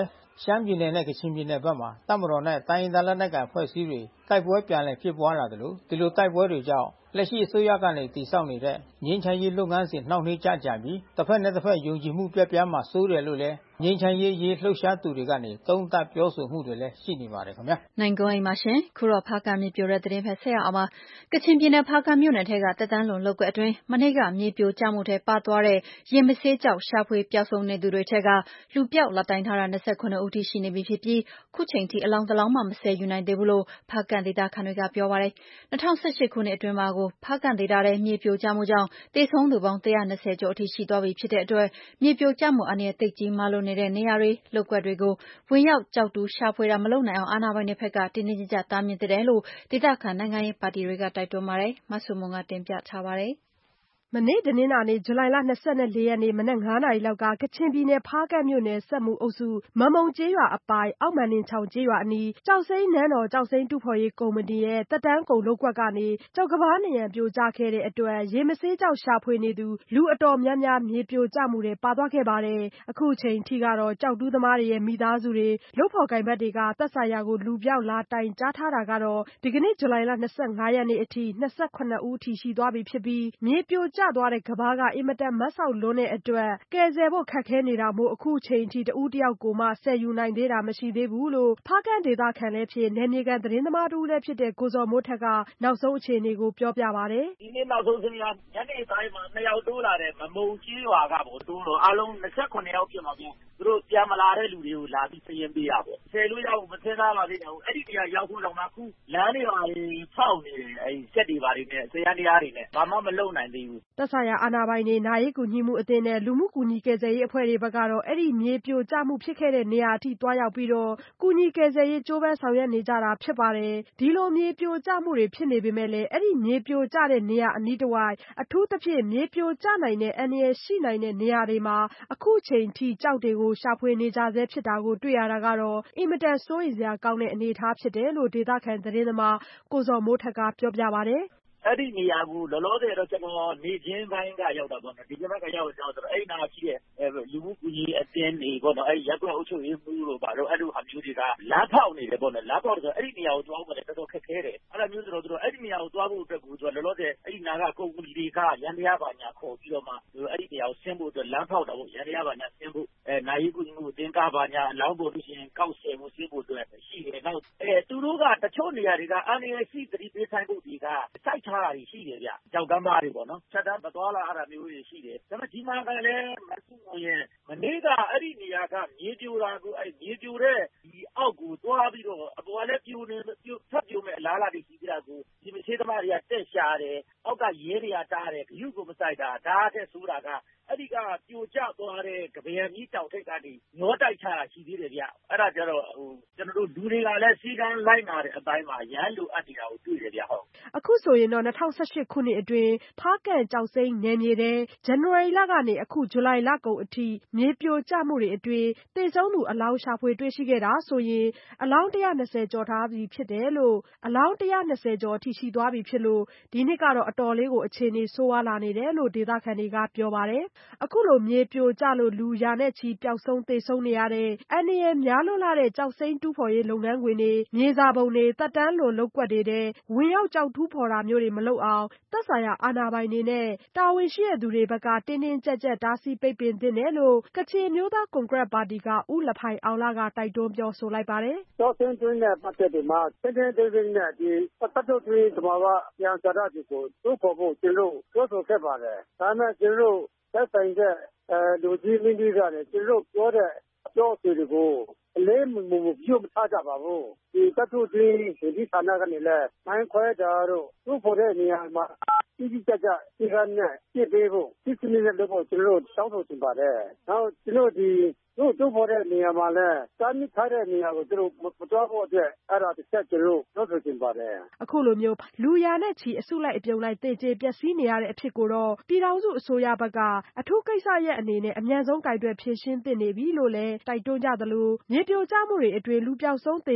ရှမ်းပြည်နယ်နဲ့ကချင်ပြည်နယ်ဘက်မှာတပ်မတော်နဲ့တိုင်းရင်းသားလက်နက်ကိုင်အဖွဲ့အစည်းတွေတိုက်ပွဲပြန်လည်ဖြစ်ပွားလာတယ်လို့ဒီလိုတိုက်ပွဲတွေကြောင့်လက်ရှိအစိုးရကနေတည်ဆောက်နေတဲ့ငြိမ်းချမ်းရေးလုပ်ငန်းစဉ်နှောင့်နှေးကြကြပြီးတစ်ဖက်နဲ့တစ်ဖက်ယုံကြည်မှုပြတ်ပြားမှာစိုးတယ်လို့လည်းငြိမ်းချမ်းရေးရေးလှုပ်ရှားသူတွေကနေသုံးသပ်ပြောဆိုမှုတွေလည်းရှိနေပါတယ်ခင်ဗျာနိုင်ကွန်းအိမ်ပါရှင်ခုတော့ဖားကန့်မြေပြိုတဲ့သတင်းဖက်ဆက်ရအောင်ပါကချင်ပြည်နယ်ဖားကန့်မြို့နယ်ထဲကတက်တန်းလွန်လောက်ကွက်အတွင်းမနေ့ကမြေပြိုကျမှုထဲပါသွားတဲ့ရင်မဆေးကြောက်ရှာဖွေပျောက်ဆုံးနေသူတွေထက်ကလူပြောက်လက်တိုင်ထားတာ၂၉ဦးထိရှိနေပြီဖြစ်ပြီးခုချိန်ထိအလောင်းတလောင်းမှမဆယ်ယူနိုင်သေးဘူးလို့ဖားကန့်ဒေသခံတွေကပြောပါတယ်၂၀၁၈ခုနှစ်အတွင်းမှာကိုဖားကန့်ဒေသထဲမြေပြိုကျမှုကြောင့်သေဆုံးသူပေါင်း၁၂၀ကျော်အထိရှိသွားပြီဖြစ်တဲ့အတွက်မြေပြိုကျမှုအန္တရာယ်သိပ်ကြီးမားလို့နေတဲ့နေရာတွေလုပ်ကွက်တွေကိုဝင်ရောက်ကြောက်တူးရှာဖွေတာမလုပ်နိုင်အောင်အာဏာပိုင်တွေဘက်ကတင်းတင်းကြပ်ကြပ်တားမြစ်တယ်လို့ဒေသခံနိုင်ငံရေးပါတီတွေကတိုက်တွန်းပါတယ်မဆုမွန်ကတင်ပြထားပါတယ်မနေ့တနင်္လာနေ့ဇူလိုင်လ၂၄ရက်နေ့မနက်၅နာရီလောက်ကကချင်ပြည်နယ်ဖားကန့်မြို့နယ်စက်မှုအုပ်စုမမုံကျေးရွာအပိုင်အောက်မန်နင်ချောင်ကျေးရွာအနီးကျောက်စိမ်းနန်းတော်ကျောက်စိမ်းတူးဖော်ရေးကုမ္ပဏီရဲ့သက်တမ်းကုန်လုပ်ကွက်ကနေကျောက်ကမ်းပါးနံရံပြိုကျခဲ့တဲ့အတွက်ရေမဆေးကျောက်ရှာဖွေနေသူလူအတော်များများမြေပြိုကျမှုတွေပါသွားခဲ့ပါတယ်အခုချိန်ထိကတော့ကျောက်တူးသမားတွေရဲ့မိသားစုတွေလုပ်ဖော်ကိုင်ဘက်တွေကသက်ဆိုင်ရာကိုလူပြောက်လာတိုင်ကြားထားတာကတော့ဒီကနေ့ဇူလိုင်လ၂၅ရက်နေ့အထိ၂၇ဦးထိရှိသွားပြီဖြစ်ပြီးမြေပြိုကျသွားတဲ့ကမ်းပါးကအင်မတန်မတ်စောက်လွန်းတဲ့အတွက်ကယ်ဆယ်ဖို့ခက်ခဲနေတာမို့အခုချိန်ထိတဦးတယောက်ကိုမှဆယ်ယူနိုင်သေးတာမရှိသေးဘူးလို့ဖားကန့်ဒေသခံလည်းဖြစ်နယ်မြေခံသတင်းသမားတဦးလည်းဖြစ်တဲ့ကိုဇော်မိုးထက်ကနောက်ဆုံးအခြေအနေကိုပြောပြပါတယ်ဒီနေ့နောက်ဆုံးသတင်းကညနေပိုင်းမှာနှစ်ယောက်တိုးလာတဲ့မမုံကြီးရွာကပေါ့တိုးတော့အားလုံး၂၇ယောက်ဖြစ်မှာပေါ့သူတို့ပြန်မလာတဲ့လူတွေကိုလာပြီးစည်ရင်ပေးရပေါ့ဆယ်လို့ရအောင်မစင်းသားပါသေးဘူးအဲ့ဒီတရားရောက်ဖို့တော့မှအခုလမ်းတွေပါဖောက်နေတယ်အဲ့စက်တွေပါတွေနဲ့ဆယ်ရန်တရားတွေနဲ့ဘာမှမလုပ်နိုင်သေးဘူးသက်ဆိုင်ရာအာဏာပိုင်တွေနာရေးကူညီမှုအသင်းနဲ့လူမှုကူညီကယ်ဆယ်ရေးအဖွဲ့တွေဘက်ကတော့အဲ့ဒီမြေပြိုကျမှုဖြစ်ခဲ့တဲ့နေရာအထိတွားရောက်ပြီးတော့ကူညီကယ်ဆယ်ရေးကြိုးပမ်းဆောင်ရွက်နေကြတာဖြစ်ပါတယ်ဒီလိုမြေပြိုကျမှုတွေဖြစ်နေပေမဲ့လည်းအဲ့ဒီမြေပြိုကျတဲ့နေရာအနီးတစ်ဝိုက်အထူးသဖြင့်မြေပြိုကျနိုင်တဲ့အန္တရာယ်ရှိနိုင်တဲ့နေရာတွေမှာအခုချိန်ထိကြောက်တွေကိုရှာဖွေနေကြဆဲဖြစ်တာကိုတွေ့ရတာကတော့အင်မတန်စိုးရိမ်စရာကောင်းတဲ့အနေအထားဖြစ်တယ်လို့ဒေသခံသတင်းသမားကိုဇော်မိုးထက်ကပြောပြပါတယ်အဲ့ဒီနေရာကိုလောလောဆယ်တော့ကျွန်တော်နေချင်းပိုင်းကရောက်တာပေါ့နော်ဒီကဘက်ကရောက်တော့အဲ့နာရှိတဲ့လူမှုကူညီအသင်းတွေပေါ့နော်အဲ့ရက်ကွက်အုပ်ချုပ်ရေးမှုတို့ပါတော့အဲ့လိုဟာမျိုးတွေကလမ်းဖောက်နေတယ်ပေါ့နော်လမ်းဖောက်ဆိုအဲ့ဒီနေရာကိုတွားဖို့လည်းတော်တော်ခက်ခဲတယ်အဲ့လိုမျိုးဆိုတော့သူတို့အဲ့ဒီနေရာကိုတွားဖို့အတွက်ကိုသူကလောလောဆယ်အဲ့ဒီနာကကုန်ကူတွေကရန်တရားပါညာခေါ်ပြီးတော့မှအဲ့ဒီနေရာကိုဆင်းဖို့အတွက်လမ်းဖောက်တာပေါ့ရန်တရားပါညာဆင်းဖို့အဲနိုင်ရေးကူညီမှုအသင်းကပါညာအလောင်းပေါ်လို့ရှိရင်ကောက်ဆယ်မှုဆင်းဖို့အတွက်ရှိတယ်နောက်အဲသူတို့ကတချို့နေရာတွေကအန္တရာယ်ရှိသတိပေးဆိုင်ဖို့တွေကစိုက်ထားတာရှိတယ်ဗျကြောက်ကမ်းပါးတွေပေါ့နော်ချက်တန်းမသွားလာရတာမျိုးတွေရှိတယ်ဒါပေမဲ့ဒီမှာကလည်းမဆုမရဲ့မနေ့ကအဲ့ဒီနေရာကမြေပြိုတာကိုအဲ့မြေပြိုတဲ့ဒီအောက်ကိုသွားပြီးတော့အပေါ်ကလည်းပြိုနေပြိုထပ်ပြိုမဲ့အလားအလာတွေရှိကြတာကိုဒီမဆေးသမားတွေကတက်ရှာတယ်အောက်ကရဲတွေကတားတယ်ဂရုကိုမစိုက်တာဒါတဲ့ဆိုတာကအဲ့ဒီကပြိုကျသွားတဲ့ကပယ်မြီးတောင်ထိပ်ကနေညောတိုက်ချတာရှိသေးတယ်ဗျအဲ့ဒါကြတော့ဟိုကျွန်တော်တို့လူတွေကလည်းစီကံလိုက်လာတဲ့အတိုင်းမှာရန်လိုအပ်နေတာကိုတွေ့တယ်ဗျဟုတ်အခုဆိုရင်တော့၂၀၁၈ခုနှစ်အတွင်းဖားကန့်ကျောက်စိမ်းနယ်မြေထဲဇန်နဝါရီလကနေအခုဇူလိုင်လကုန်အထိမြေပြိုကျမှုတွေအတွင်းသေဆုံးသူအလောင်းရှာဖွေတွေ့ရှိခဲ့တာဆိုရင်အလောင်း၁၂၀ကျော်ထားပြီဖြစ်တယ်လို့အလောင်း၁၂၀ကျော်ထိရှိသွားပြီဖြစ်လို့ဒီနှစ်ကတော့အတော်လေးကိုအခြေအနေဆိုးဝါးလာနေတယ်လို့ဒေသခံတွေကပြောပါတယ်အခုလိုမြေပြိုကျလို့လူရာနဲ့ချီပျောက်ဆုံးသေဆုံးနေရတဲ့အန္တရာယ်များလွန်းလာတဲ့ကျောက်စိမ်းတူးဖော်ရေးလုပ်ငန်းခွင်တွေမြေစာပုံတွေသက်တမ်းလွန်လုပ်ကွက်တွေထဲဝင်ရောက်ကျောက်တူးဖော်တာမျိုးတွေမလုပ်အောင်သက်ဆိုင်ရာအာဏာပိုင်တွေနဲ့တာဝန်ရှိသူတွေဘက်ကတင်းတင်းကြပ်ကြပ်တားဆီးပိတ်ပင်သင့်တယ်လို့ကချင်မျိုးသားကွန်ဂရက်ပါတီကဦးလဖိုင်အောင်လကတိုက်တွန်းပြောဆိုလိုက်ပါတယ်ကျောက်စိမ်းတွင်းနဲ့ပတ်သက်ပြီးမှတင်းတင်းကြပ်ကြပ်နဲ့ဒီပတ်သက်တွင်းသမားကပြန်စားတာဒီကိုတူးဖော်ဖို့ကျွန်တော်ပြောဆိုခဲ့ပါတယ်ဒါနဲ့ကျွန်တော်သက်ဆိုင်တဲ့အဲလူကြီးမင်းကြီးကလည်းကျွန်တော်ပြောတဲ့အပြောအဆိုတွေကိုအလေးမမပြုတ်ထားကြပါဘူးဒီတတ်သူတွေဒီဌာနကနေလည်းမိုင်းခွဲတာတို့သူ့ဖို့တဲ့နေရာမှာတိတိကျကျဒီကနေ့ပြည့်ပေးဖို့ဒီစနစ်နဲ့လုပ်ဖို့ကျွန်တော်တောင်းဆိုတင်ပါတယ်နောက်ကျွန်တော်ဒီတို့တို့ဖို့တဲ့နေရာမှာလည်းတားမြစ်ထားတဲ့နေရာကိုသူတို့မတော်ဖို့အတွက်အဲ့ဒါတစ်ချက်ကျွန်တော်ပြောဆိုတင်ပါတယ်အခုလိုမျိုးလူရာနဲ့ချီအစုလိုက်အပြုံလိုက်တေကျေပျက်စီးနေရတဲ့အဖြစ်ကိုတော့ပြည်ထောင်စုအစိုးရဘက်ကအထူးကိစ္စရဲ့အနေနဲ့အမြန်ဆုံးကင်တွယ်ဖြေရှင်းသင့်နေပြီလို့လည်းတိုက်တွန်းကြသလိုမြေပြိုကျမှုတွေအတွင်းလူပျောက်ဆုံးသေဆုံးခဲ့ရ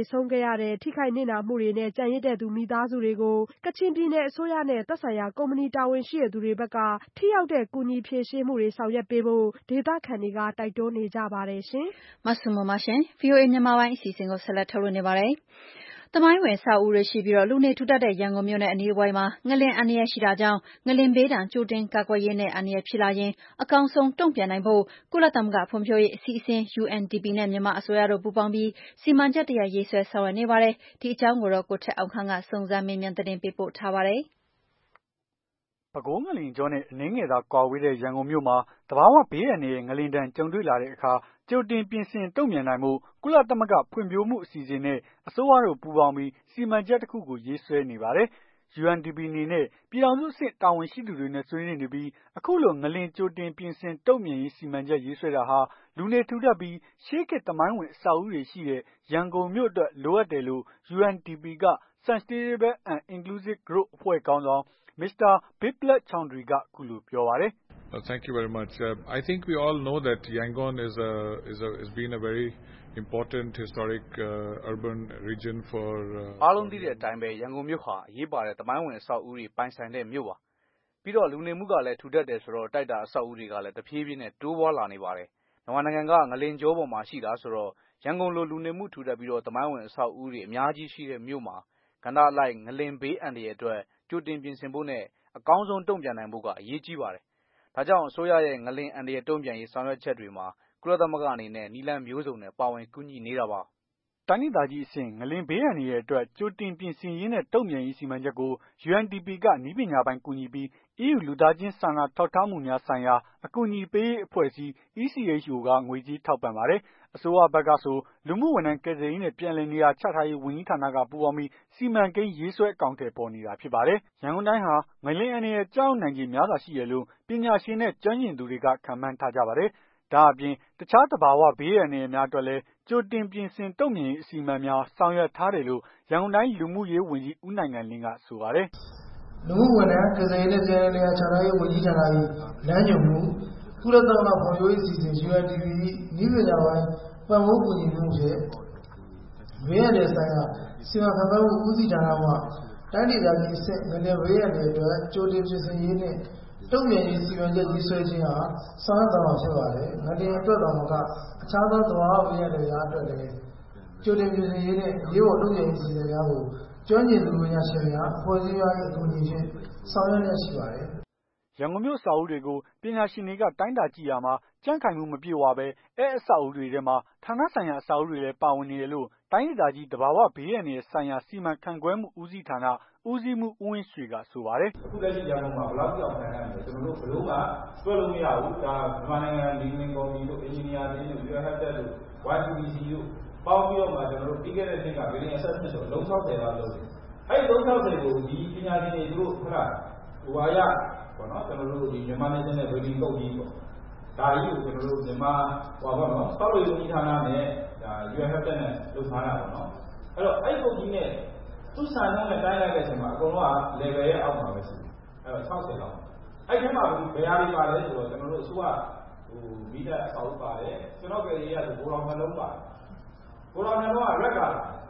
ရတဲ့ထိခိုက်နစ်နာမှုတွေနဲ့ကျန်ရစ်တဲ့သူမိသားစုတွေကိုကချင်ပြည်နယ်အစိုးရနဲ့သက်ဆိုင်ရာကုမ္ပဏီတာဝန်ရှိသူတွေဘက်ကထိရောက်တဲ့ကူညီဖြေရှင်းမှုတွေဆောင်ရွက်ပေးဖို့ဒေသခံတွေကတိုက်တွန်းနေကြပါတယ်ရှင်။မဆုမမရှင် ဗွီအိုအေ မြန်မာပိုင်းအစီအစဉ်ကိုဆက်လက်ထုတ်လွှင့်နေပါတယ်။သမိုင်းဝင်အဆောက်အဦတွေရှိပြီးလူနေထူထပ်တဲ့ရန်ကုန်မြို့နဲ့အနီးတစ်ဝိုက်မှာငလျင်အန္တရာယ်ရှိတာကြောင့်ငလျင်ဘေးဒဏ်ကြိုတင်ကာကွယ်ရေးနဲ့အန္တရာယ်ဖြစ်လာရင်အကောင်းဆုံးတုံ့ပြန်နိုင်ဖို့ကုလသမဂ္ဂဖွံ့ဖြိုးရေးအစီအစဉ် U N D P နဲ့မြန်မာအစိုးရတို့ပူးပေါင်းပြီးစီမံချက်တစ်ရပ်ရေးဆွဲဆောင်ရွက်နေပါတယ်။ဒီအကြောင်းကိုတော့ကိုထက်အောင်ခန့်ကစုံစမ်းမေးမြန်းသတင်းပေးပို့ထားပါတယ်။ပဲခူးငလျင်ကြောနဲ့အနည်းငယ်သာကွာဝေးတဲ့ရန်ကုန်မြို့မှာသဘာဝဘေးအန္တရာယ်ငလျင်ဒဏ်ကြုံတွေ့လာတဲ့အခါကြိုတင်ပြင်ဆင်တုံ့ပြန်နိုင်ဖို့ကုလသမဂ္ဂဖွံ့ဖြိုးမှုအစီအစဉ်နဲ့အစိုးရတို့ပူးပေါင်းပြီးစီမံချက်တစ်ခုကိုရေးဆွဲနေပါတယ်။ U N D P အနေနဲ့ပြည်ထောင်စုအဆင့်တာဝန်ရှိသူတွေနဲ့ဆွေးနွေးနေပြီးအခုလိုငလျင်ကြိုတင်ပြင်ဆင်တုံ့ပြန်ရေးစီမံချက်ရေးဆွဲတာဟာလူနေထူထပ်ပြီးရှေးခေတ်သမိုင်းဝင်အဆောက်အဦတွေရှိတဲ့ရန်ကုန်မြို့အတွက်လိုအပ်တယ်လို့ U N D P က Sustainable and Inclusive Growth အဖွဲ့ခေါင်းဆောင် Mr. Biplove Choudhary ကအခုလိုပြောပါတယ်။ Thank you very much. Uh, I think we all know that Yangon is a is a has been a very important historic uh, urban region for အားလုံးသိတဲ့အတိုင်းပဲရန်ကုန်မြို့ဟာအရေးပါတဲ့သမိုင်းဝင်အဆောက်အဦတွေပိုင်ဆိုင်တဲ့မြို့ပါပြီးတော့လူနေမှုကလည်းထူထပ်တယ်ဆိုတော့တိုက်တာအဆောက်အဦတွေကလည်းတဖြည်းဖြည်းနဲ့တိုးပွားလာနေပါတယ်မြန်မာနိုင်ငံကငလင်ကြောပေါ်မှာရှိတာဆိုတော့ရန်ကုန်လိုလူနေမှုထူထပ်ပြီးတော့သမိုင်းဝင်အဆောက်အဦတွေအများကြီးရှိတဲ့မြို့မှာကဏ္ဍအလိုက်ငလင်ဘေးအန္တရာယ်အတွက်ကြိုတင်ပြင်ဆင်ဖို့နဲ့အကောင်းဆုံးတုံ့ပြန်နိုင်ဖို့ကအရေးကြီးပါတယ်ဒါကြောင့်အစိုးရရဲ့ငလင်အန္တရာယ်တုံ့ပြန်ရေးဆောင်ရွက်ချက်တွေမှာကုလသမဂ္ဂအနေနဲ့နည်းလမ်းမျိုးစုံနဲ့ပါဝင်ကူညီနေတာပါတိုင်းဒေသကြီးအဆင့်ငလင်ဘေးအန္တရာယ်အတွက်ကြိုတင်ပြင်ဆင်ရေးနဲ့တုံ့ပြန်ရေးစီမံချက်ကို U N D P ကနည်းပညာပိုင်းကူညီပြီး E U လူသားချင်းစာနာထောက်ထားမှုများဆိုင်ရာအကူအညီပေးရေးအဖွဲ့အစည်း E C H O ကငွေကြေးထောက်ပံ့ပါတယ်အစိုးရဘက်ကဆိုလူမှုဝန်ထမ်းကယ်ဆယ်ရေးနဲ့ပြန်လည်နေရာချထားရေးဝန်ကြီးဌာနကပူးပေါင်းပြီးစီမံကိန်းရေးဆွဲအကောင်အထည်ပေါ်နေတာဖြစ်ပါတယ်ရန်ကုန်တိုင်းဟာငလျင်အန္တရာယ်ကြောက်နိုင်ခြေများစွာရှိတယ်လို့ပညာရှင်နဲ့ကျွမ်းကျင်သူတွေကခန့်မှန်းထားကြပါတယ်ဒါအပြင်တခြားသဘာဝဘေးအန္တရာယ်များအတွက်လည်းကြိုတင်ပြင်ဆင်တုံ့ပြန်ရေးအစီအမံများဆောင်ရွက်ထားတယ်လို့ရန်ကုန်တိုင်းလူမှုရေးဝန်ကြီးဦးနိုင်ငံလင်းကဆိုပါတယ်လူမှုဝန်ထမ်းကယ်ဆယ်ရေးနဲ့ပြန်လည်နေရာချထားရေးဝန်ကြီးဌာန၏လမ်းညွှန်မှုကုလသမဂ္ဂဖွံ့ဖြိုးရေးအစီအစဉ် U N D P နည်းပညာပိုင်းပံ့ပိုးကူညီမှုဖြင့်ဘေးအန္တရာယ်ဆိုင်ရာစီမံခန့်ခွဲမှုဦးစီးဌာနမှတိုင်းဒေသကြီးအဆင့်ငလျင်ဘေးအန္တရာယ်အတွက်ကြိုတင်ပြင်ဆင်ရေးနှင့်တုံ့ပြန်ရေးစီမံချက်ရေးဆွဲခြင်းဟာဆောင်ရွက်သွားမှာဖြစ်ပါတယ်ငလျင်အတွက်တော်မကအခြားသောသဘာဝဘေးအန္တရာယ်များအတွက်လည်းကြိုတင်ပြင်ဆင်ရေးနှင့်ရေးပေါ်တုံ့ပြန်ရေးစီမံများကိုကျွမ်းကျင်သူပညာရှင်များအဖွဲ့အစည်းများ၏အကူအညီဖြင့်ဆောင်ရွက်လျက်ရှိပါတယ်ရန်ကုန်မြို့အဆောက်အဦတွေကိုပညာရှင်တွေကတိုင်းတာကြည့်ရာမှာကြံ့ခိုင်မှုမပြည့်ဝဘဲအဲအဆောက်အဦတွေထဲမှာဌာနဆိုင်ရာအဆောက်အဦတွေလည်းပါဝင်နေတယ်လို့တိုင်းဒေသကြီးတဘာဝဘေးအန္တရာယ်ဆိုင်ရာစီမံခန့်ခွဲမှုဦးစီးဌာနဦးစီးမှုဦးဝင်းရွှေကဆိုပါတယ်အခုလက်ရှိရန်ကုန်မှာဘယ်လောက်ကြောင်ခံရတယ်ကျွန်တော်တို့ဘယ်လိုမှတွက်လို့မရဘူးဒါမြန်မာနိုင်ငံလီမင်ကော်မတီတို့အင်ဂျင်နီယာတွေတို့ Real Habitat တို့ Y P D C တို့ပေါင်းပြီးတော့မှကျွန်တော်တို့ပြီးခဲ့တဲ့နှစ်က Building Assessment ဆိုလုံး၆၀လောက်လုပ်တယ်အဲ့လုံး၆၀ကိုဒီပညာရှင်တွေတို့ခဏဟိုဟာရပေါ့နော်ကျွန်တော်တို့ဒီမြန်မာနိုင်ငံနဲ့ Building Code ကြီးပေါ့ဒါကြီးကိုကျွန်တော်တို့မြန်မာဟိုပါတော့စောက်လို့ဝန်ကြီးဌာနနဲ့ဒါ Real Habitat နဲ့လုပ်ထားတာပေါ့နော်အဲ့တော့အဲ့ code ကြီးနဲ့သူ့စံနှုန်းနဲ့တိုင်းလိုက်တဲ့အချိန်မှာအကုန်လုံးက level ရဲ့အောက်မှာပဲရှိတယ်အဲ့တော့၆၀လောက်အဲ့ထဲမှာဘယ်ဟာတွေပါလဲဆိုတော့ကျွန်တော်တို့အစိုးရဟိုမီးတက်အဆောက်ပါတယ်ကျွန်တော်ကလေးရဆိုဘိုးတော်နှလုံးပါတယ်ဘိုးတော်နှလုံးက red ကလာ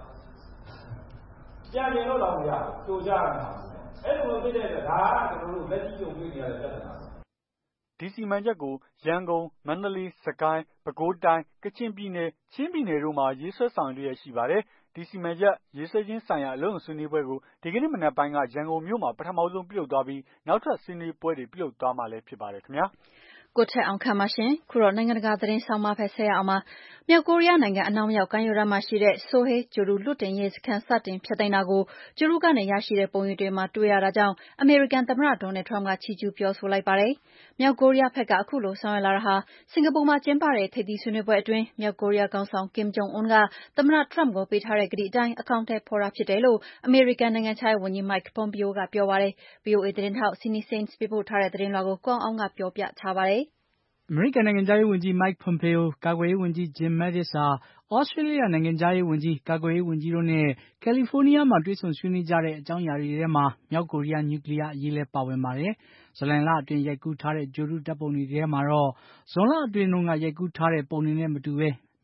ပြန်ပြင်လို့တော့မရဘူးကြိုကြရမှာအဲ့လိုဖြစ်တဲ့အတွက်ဒါကကျွန်တော်တို့လက်ရှိကြုံတွေ့နေရတဲ့ပြဿနာဒီစီမံချက်ကိုရန်ကုန်မန္တလေးစကိုင်းပဲခူးတိုင်းကချင်ပြည်နယ်ချင်းပြည်နယ်တို့မှာရေးဆွဲဆောင်ရွက်ရရှိပါတယ်ဒီစီမံချက်ရေးဆွဲခြင်းဆိုင်ရာအလုံးစုံဆွေးနွေးပွဲကိုဒီကနေ့မနက်ပိုင်းကရန်ကုန်မြို့မှာပထမဆုံးပြုလုပ်သွားပြီးနောက်ထပ်ဆွေးနွေးပွဲတွေပြုလုပ်သွားမှာလည်းဖြစ်ပါတယ်ခင်ဗျာကိုထက်အောင်ခန့်ပါရှင်ခုတော့နိုင်ငံတကာသတင်းဆောင်မဖက်ဆက်ရအောင်ပါမြောက်ကိုရီးယားနိုင်ငံအနောက်မြောက်ကမ်းရိုးတန်းမှာရှိတဲ့ဆိုဟေးဂျိုရူလွတ်တင်ရေးစခန်းစတင်ဖျက်သိမ်းတာကိုဂျိုရူကနေရရှိတဲ့ပုံရိပ်တွေမှာတွေ့ရတာကြောင့်အမေရိကန်သမ္မတဒေါ်နယ်ထရမ့်ကချီးကျူးပြောဆိုလိုက်ပါတယ်မြောက်ကိုရီးယားဘက်ကအခုလိုဆောင်ရွက်လာတာဟာစင်ကာပူမှာကျင်းပတဲ့ထိပ်သီးဆွေးနွေးပွဲအတွင်းမြောက်ကိုရီးယားခေါင်းဆောင်ကင်ဂျုံအွန်းကသမ္မတထရမ့်ကိုပေးထားတဲ့ကတိအတိုင်းအကောင့်ထဲဖော်တာဖြစ်တယ်လို့အမေရိကန်နိုင်ငံခြားရေးဝန်ကြီး Mike Pompeo ကပြောပါတယ် ဗွီအိုအေ သတင်းထောက် Cindy Saints ပေးပို့ထားတဲ့သတင်းလွှာကိုကောင်းအောင်ကပြောပြထားပါတယ်အမေရိကန်နိုင်ငံခြားရေးဝန်ကြီး Mike Pompeo ကာကွယ်ရေးဝန်ကြီး Jim Mattis ဟာဩစတြေးလျနိုင်ငံခြားရေးဝန်ကြီးကာကွယ်ရေးဝန်ကြီးတို့နဲ့ကယ်လီဖိုးနီးယားမှာတွေ့ဆုံဆွေးနွေးကြတဲ့အကြောင်းအရာတွေထဲမှာမြောက်ကိုရီးယားနျူကလ িয়ারအရေးလည်းပါဝင်ပါတယ်။ဇူလိုင်လအတွင်းရိုက်ကူးထားတဲ့ဂြိုဟ်တုဓာတ်ပုံတွေထဲမှာတော့ဇွန်လအတွင်းတုန်းကရိုက်ကူးထားတဲ့ပုံတွေနဲ့မတူဘဲ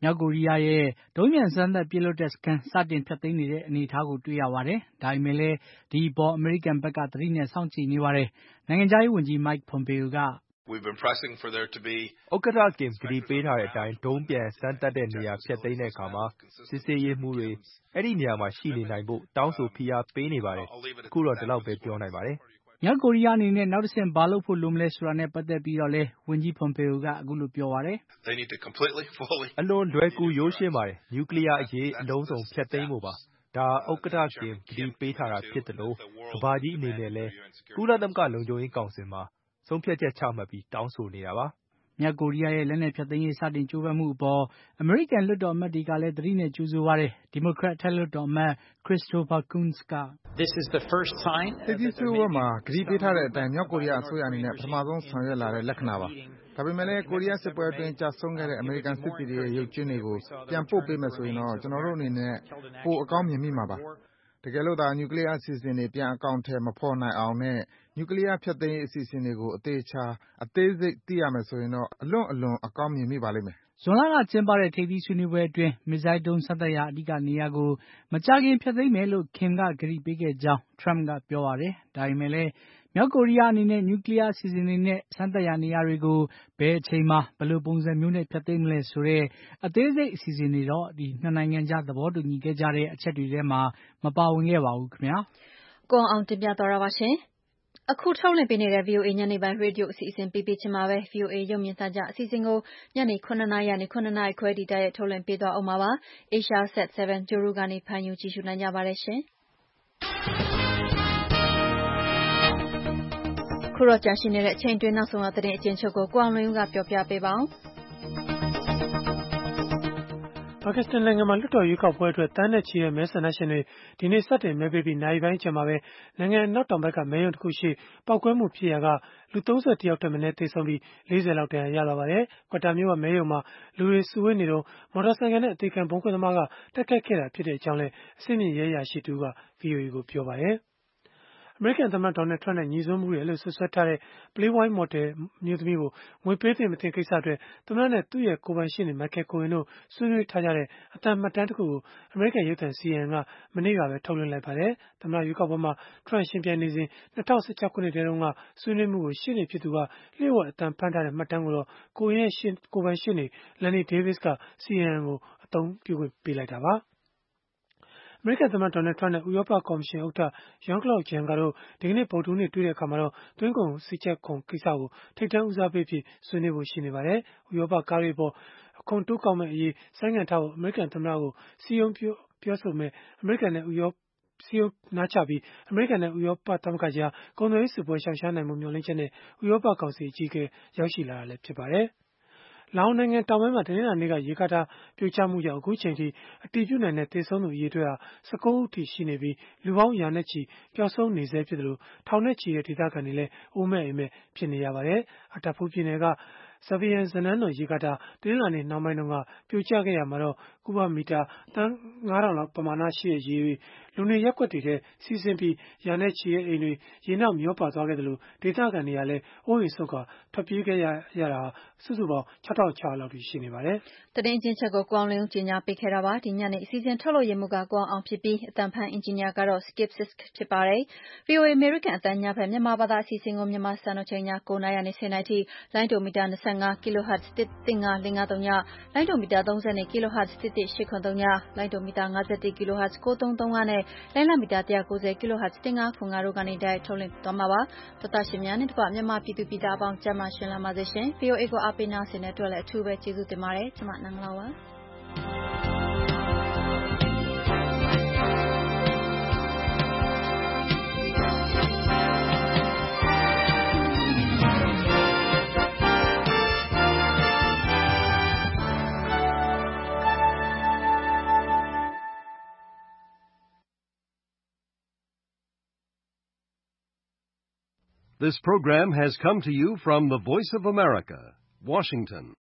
မြောက်ကိုရီးယားရဲ့ဒုံးပျံစမ်းသပ်ပစ်လွှတ်တဲ့စခန်းစတင်ဖျက်သိမ်းနေတဲ့အနေအထားကိုတွေ့ရပါတယ်။ဒါပေမဲ့လည်းဒီအပေါ်အမေရိကန်ဘက်ကသတိနဲ့စောင့်ကြည့်နေပါတယ်။နိုင်ငံခြားရေးဝန်ကြီး Mike Pompeo က We've been pressing for there to be ဥက္ကဋ္ဌကင်ကတိပေးထားတဲ့အတိုင်းဒုံးပြန်စမ်းသပ်တဲ့နေရာဖျက်သိမ်းတဲ့အခါမှာစစ်ဆေးရေးမှုတွေအဲ့ဒီနေရာမှာရှိနေနိုင်ဖို့တောင်းဆိုဖိအားပေးနေပါတယ်။အခုတော့ဒီလောက်ပဲပြောနိုင်ပါတယ်။မြောက်ကိုရီးယားအနေနဲ့နောက်တစ်ဆင့်ဘာလုပ်ဖို့လိုမလဲဆိုတာနဲ့ပတ်သက်ပြီးတော့လဲဝန်ကြီး Pompeo ကအခုလိုပြောပါတယ်။ They need to completely fully အလွန်လွယ်ကူရိုးရှင်းပါတယ်။နျူကလ িয়ার အရေးအလုံးစုံဖျက်သိမ်းဖို့ပါ။ဒါဥက္ကဋ္ဌကင်ကတိပေးထားတာဖြစ်တယ်လို့ကမ္ဘာကြီးအနေနဲ့လဲကုလသမဂ္ဂလုံခြုံရေးကောင်စီမှာဆုံးဖြတ်ချက်ချမှတ်ပြီးတောင်းဆိုနေတာပါ။မြောက်ကိုရီးယားရဲ့လက်နက်ဖျက်သိမ်းရေးစတင်ကြိုးပမ်းမှုအပေါ်အမေရိကန်လွှတ်တော်အမတ်တွေကလည်းသတိနဲ့ကြိုဆိုပါတယ်။ဒီမိုကရက်အထက်လွှတ်တော်အမတ် Christopher Coons က This is the first time ထိပ်သီးစည်းဝေးပွဲမှာကတိပေးထားတဲ့အတိုင်းမြောက်ကိုရီးယားအစိုးရအနေနဲ့ပထမဆုံးဆောင်ရွက်လာတဲ့လက္ခဏာပါ။ဒါပေမဲ့လည်းကိုရီးယားစစ်ပွဲအတွင်းကျဆုံးခဲ့တဲ့အမေရိကန်စစ်သည်တွေရဲ့ရုပ်ကြွင်းတွေကိုပြန်ပို့ပေးမယ်ဆိုရင်တော့ကျွန်တော်တို့အနေနဲ့ပိုအကောင်းမြင်မိမှာပါ။တကယ်လို့သာနျူကလ িয়ার အစီအစဉ်တွေပြန်အကောင့်ထဲမဖော်နိုင်အောင်နဲ့နျူကလ িয়ার ဖျက်သိမ်းရေးအစီအစဉ်တွေကိုအသေးချာအသေးစိတ်သိရမယ်ဆိုရင်တော့အလွန်အလွန်အကောင်းမြင်မိပါလိမ့်မယ်။ဇွန်လကကျင်းပတဲ့ထိပ်သီးဆွေးနွေးပွဲအတွင်းမစ်ဇိုင်းဒုံးစမ်းသပ်ရာအဓိကနေရာကိုမကြာခင်ဖျက်သိမ်းမယ်လို့ Kim ကကတိပေးခဲ့ကြောင်း Trump ကပြောပါတယ်။ဒါပေမဲ့လည်းမြောက်ကိုရီးယားအနေနဲ့နျူကလ িয়ার အစီအစဉ်တွေနဲ့စမ်းသပ်ရာနေရာတွေကိုဘယ်အချိန်မှာဘယ်လိုပုံစံမျိုးနဲ့ဖျက်သိမ်းမလဲဆိုတဲ့အသေးစိတ်အစီအစဉ်တွေတော့ဒီနှစ်နိုင်ငံကြားသဘောတူညီခဲ့ကြတဲ့အချက်တွေထဲမှာမပါဝင်ခဲ့ပါဘူးခင်ဗျာ။ကိုအောင်တင်ပြသွားတာပါရှင်။အခုထုတ်လွှင့်ပေးနေတဲ့ ဗွီအိုအေညနေပိုင်းရေဒီယိုအစီအစဉ်ပြီးပြီးချင်းမှာပဲ ဗွီအိုအေရုပ်မြင်သံကြားအစီအစဉ်ကိုညနေခုနှစ်နာရီကနေခုနှစ်နာရီခွဲထိတိုက်ရိုက်ထုတ်လွှင့်ပေးသွားအောင်ပါပါ။ Asia Set 7 ဂြိုဟ်တုကနေဖမ်းယူကြည့်ရှုနိုင်ကြပါတယ်ရှင်။ခုတော့ကြာရှည်နေတဲ့အချိန်တွင်းနောက်ဆုံးရသတင်းအကျဉ်းချုပ်ကိုကိုအောင်လွင်ဦးကပြောပြပေးပါဦး။ပါကစ္စတန်နိုင်ငံမှာလွှတ်တော်ရွေးကောက်ပွဲအတွက်တန်းနဲ့ချီတဲ့မဲဆန္ဒရှင်တွေဒီနေ့စတင်မဲပေးပြီးနာရီပိုင်းအကြာမှာပဲနိုင်ငံအနောက်တောင်ဘက်ကမဲရုံတစ်ခုရှိပောက်ကွဲမှုဖြစ်ရာကလူသုံးဆယ်တစ်ယောက်ထက်မနည်းသေဆုံးပြီးလေးဆယ်လောက်ဒဏ်ရာရလာပါတယ်။ကွာတာမြို့ကမဲရုံမှာလူတွေစုဝေးနေတော့မော်တော်ဆိုင်ကယ်နဲ့အသေးခံဘုံခွဲသမားကတိုက်ခိုက်ခဲ့တာဖြစ်တဲ့အကြောင်းလည်းအစိမ့်မြင့်ရဲရရှိသူက ဗွီအိုအေကိုပြောပါတယ်။အမေရိကန်သမ္မတဒေါ်နယ်ထရန့်နဲ့ညီစွန်းမှုတယ်လို့ဆွဆွဲထားတဲ့ Playboy မော်ဒယ်အမျိုးသမီးကိုငွေပေးသင့်မသင့်ကိစ္စအတွက်သမ္မတနဲ့သူ့ရဲ့ကိုယ်ပိုင်ရှေ့နေ Michael Cohen တို့ဆွေးနွေးထားကြတဲ့အသံမှတ်တမ်းတစ်ခုကိုအမေရိကန်ရုပ်သံ C N N ကမနေ့ကပဲထုတ်လွှင့်လိုက်ပါတယ်။သမ္မတရွေးကောက်ပွဲမှာထရန့်ရှင်ပြိုင်နေစဉ်၂၀၁၆ခုနှစ်တုန်းကဆွေးနွေးမှုကိုရှေ့နေဖြစ်သူကလျှို့ဝှက်အသံဖမ်းထားတဲ့မှတ်တမ်းကိုတော့ကိုရင်ရဲ့ကိုယ်ပိုင်ရှေ့နေ Lanny Davis က C N N ကိုအသုံးပြုခွင့်ပေးလိုက်တာပါ။အမေရိကန်သမ္မတဒေါ်နယ်ထရန့်နဲ့ဥရောပကော်မရှင်ဥက္ကဋ္ဌ Jean-Claude Juncker တို့ဒီကနေ့ဗုဒ္ဓဟူးနေ့တွေ့တဲ့အခါမှာတော့သွင်းကုန်စည်းကြပ်ခွန်ကိစ္စကိုထိပ်တန်းဦးစားပေးဖြစ်ဆွေးနွေးဖို့ရှိနေပါတယ်။ဥရောပကားတွေပေါ်အခွန်တိုးကောက်မဲ့အရေးဆိုင်းငံ့ထားဖို့အမေရိကန်သမ္မတကိုစီယုံပြောပြောဆိုမဲ့အမေရိကန်နဲ့ဥရောပစီယုံနာချပြီးအမေရိကန်နဲ့ဥရောပသမဂ္ဂကြားကုန်သွယ်ရေးစစ်ပွဲရှောင်ရှားနိုင်မှုမျှော်လင့်ချက်နဲ့ဥရောပကောင်စီအကြီးအကဲရောက်ရှိလာတာလည်းဖြစ်ပါတယ်။လာအိုနိုင်ငံတောင်ပိုင်းမှာတနင်္လာနေ့ကရေကာတာပြိုကျမှုကြောင့်အခုချိန်ထိအတည်ပြုနိုင်တဲ့သေဆုံးသူအရေအတွက်ဟာ၁၉ဦးထိရှိနေပြီးလူပေါင်းရာနဲ့ချီပျောက်ဆုံးနေဆဲဖြစ်တယ်လို့ထောင်နဲ့ချီတဲ့ဒေသခံတွေလည်းအိုးမဲ့အိမ်မဲ့ဖြစ်နေရပါတယ်။အတာဖူးပြည်နယ်ကSavian Zenano ရေကာတာတနင်္လာနေ့နှောင်းပိုင်းတုန်းကပြိုကျခဲ့ရမှာတော့ကုဗမီတာတန်းငါးထောင်လောက်ပမာဏရှိတဲ့ရေတွေလူနေရပ်ကွက်တွေထဲစီးဆင်းပြီးရာနဲ့ချီတဲ့အိမ်တွေရေနောက်မျောပါသွားခဲ့တယ်လို့ဒေသခံတွေကလည်းအိုးအိမ်ဆုတ်ခွာထွက်ပြေးခဲ့ရရတာစုစုပေါင်း၆ထောင်၆ရာလောက်ထိရှိနေပါတယ်။သတင်းချင်းချက်ကိုကိုအောင်လင်းကြီးညာပေးခဲ့တာပါဒီညနေအစီအစဉ်ထုတ်လို့ရမှုကကိုအောင်အောင်ဖြစ်ပြီးအတန်ဖန်အင်ဂျင်နီယာကတော့ Skip Sisk ဖြစ်ပါတယ်။ ဗွီအိုအေ American အတန်ညဘက်မြန်မာဘာသာအစီအစဉ်ကိုမြန်မာစံတော်ချိန်ည၉နာရီကနေ၁၀နာရီထိလိုင်းဒိုမီတာ၂၅ kHz တစ်တစ်ငါးလေးငါးသုံးညလိုင်းဒိုမီတာ၃၀ kHz တစ်တစ်ရှစ်ခွန်သုံးညလိုင်းဒိုမီတာ၅၁ kHz ကိုးသုံးသုံးငါးနဲ့လိုင်းလမီတာ၁၉၀ kHz တစ်ငါးခွန်ငါးတို့ကနေတိုက်ထုတ်လွှင့်သွားမှာပါ။သောတာရှင်များနဲ့တကွမြန်မာပြည်သူပြည်သားအပေါင်းကျမ်းမာရှင်လာပါစေရှင်။ ဗွီအိုအေကိုအားပေးနာဆင်တဲ့အတွက်လည်းအထူးပဲကျေးဇူးတင်ပါတယ်။ကျွန်မနန်းမလာပါ This program has come to you from the Voice of America, Washington.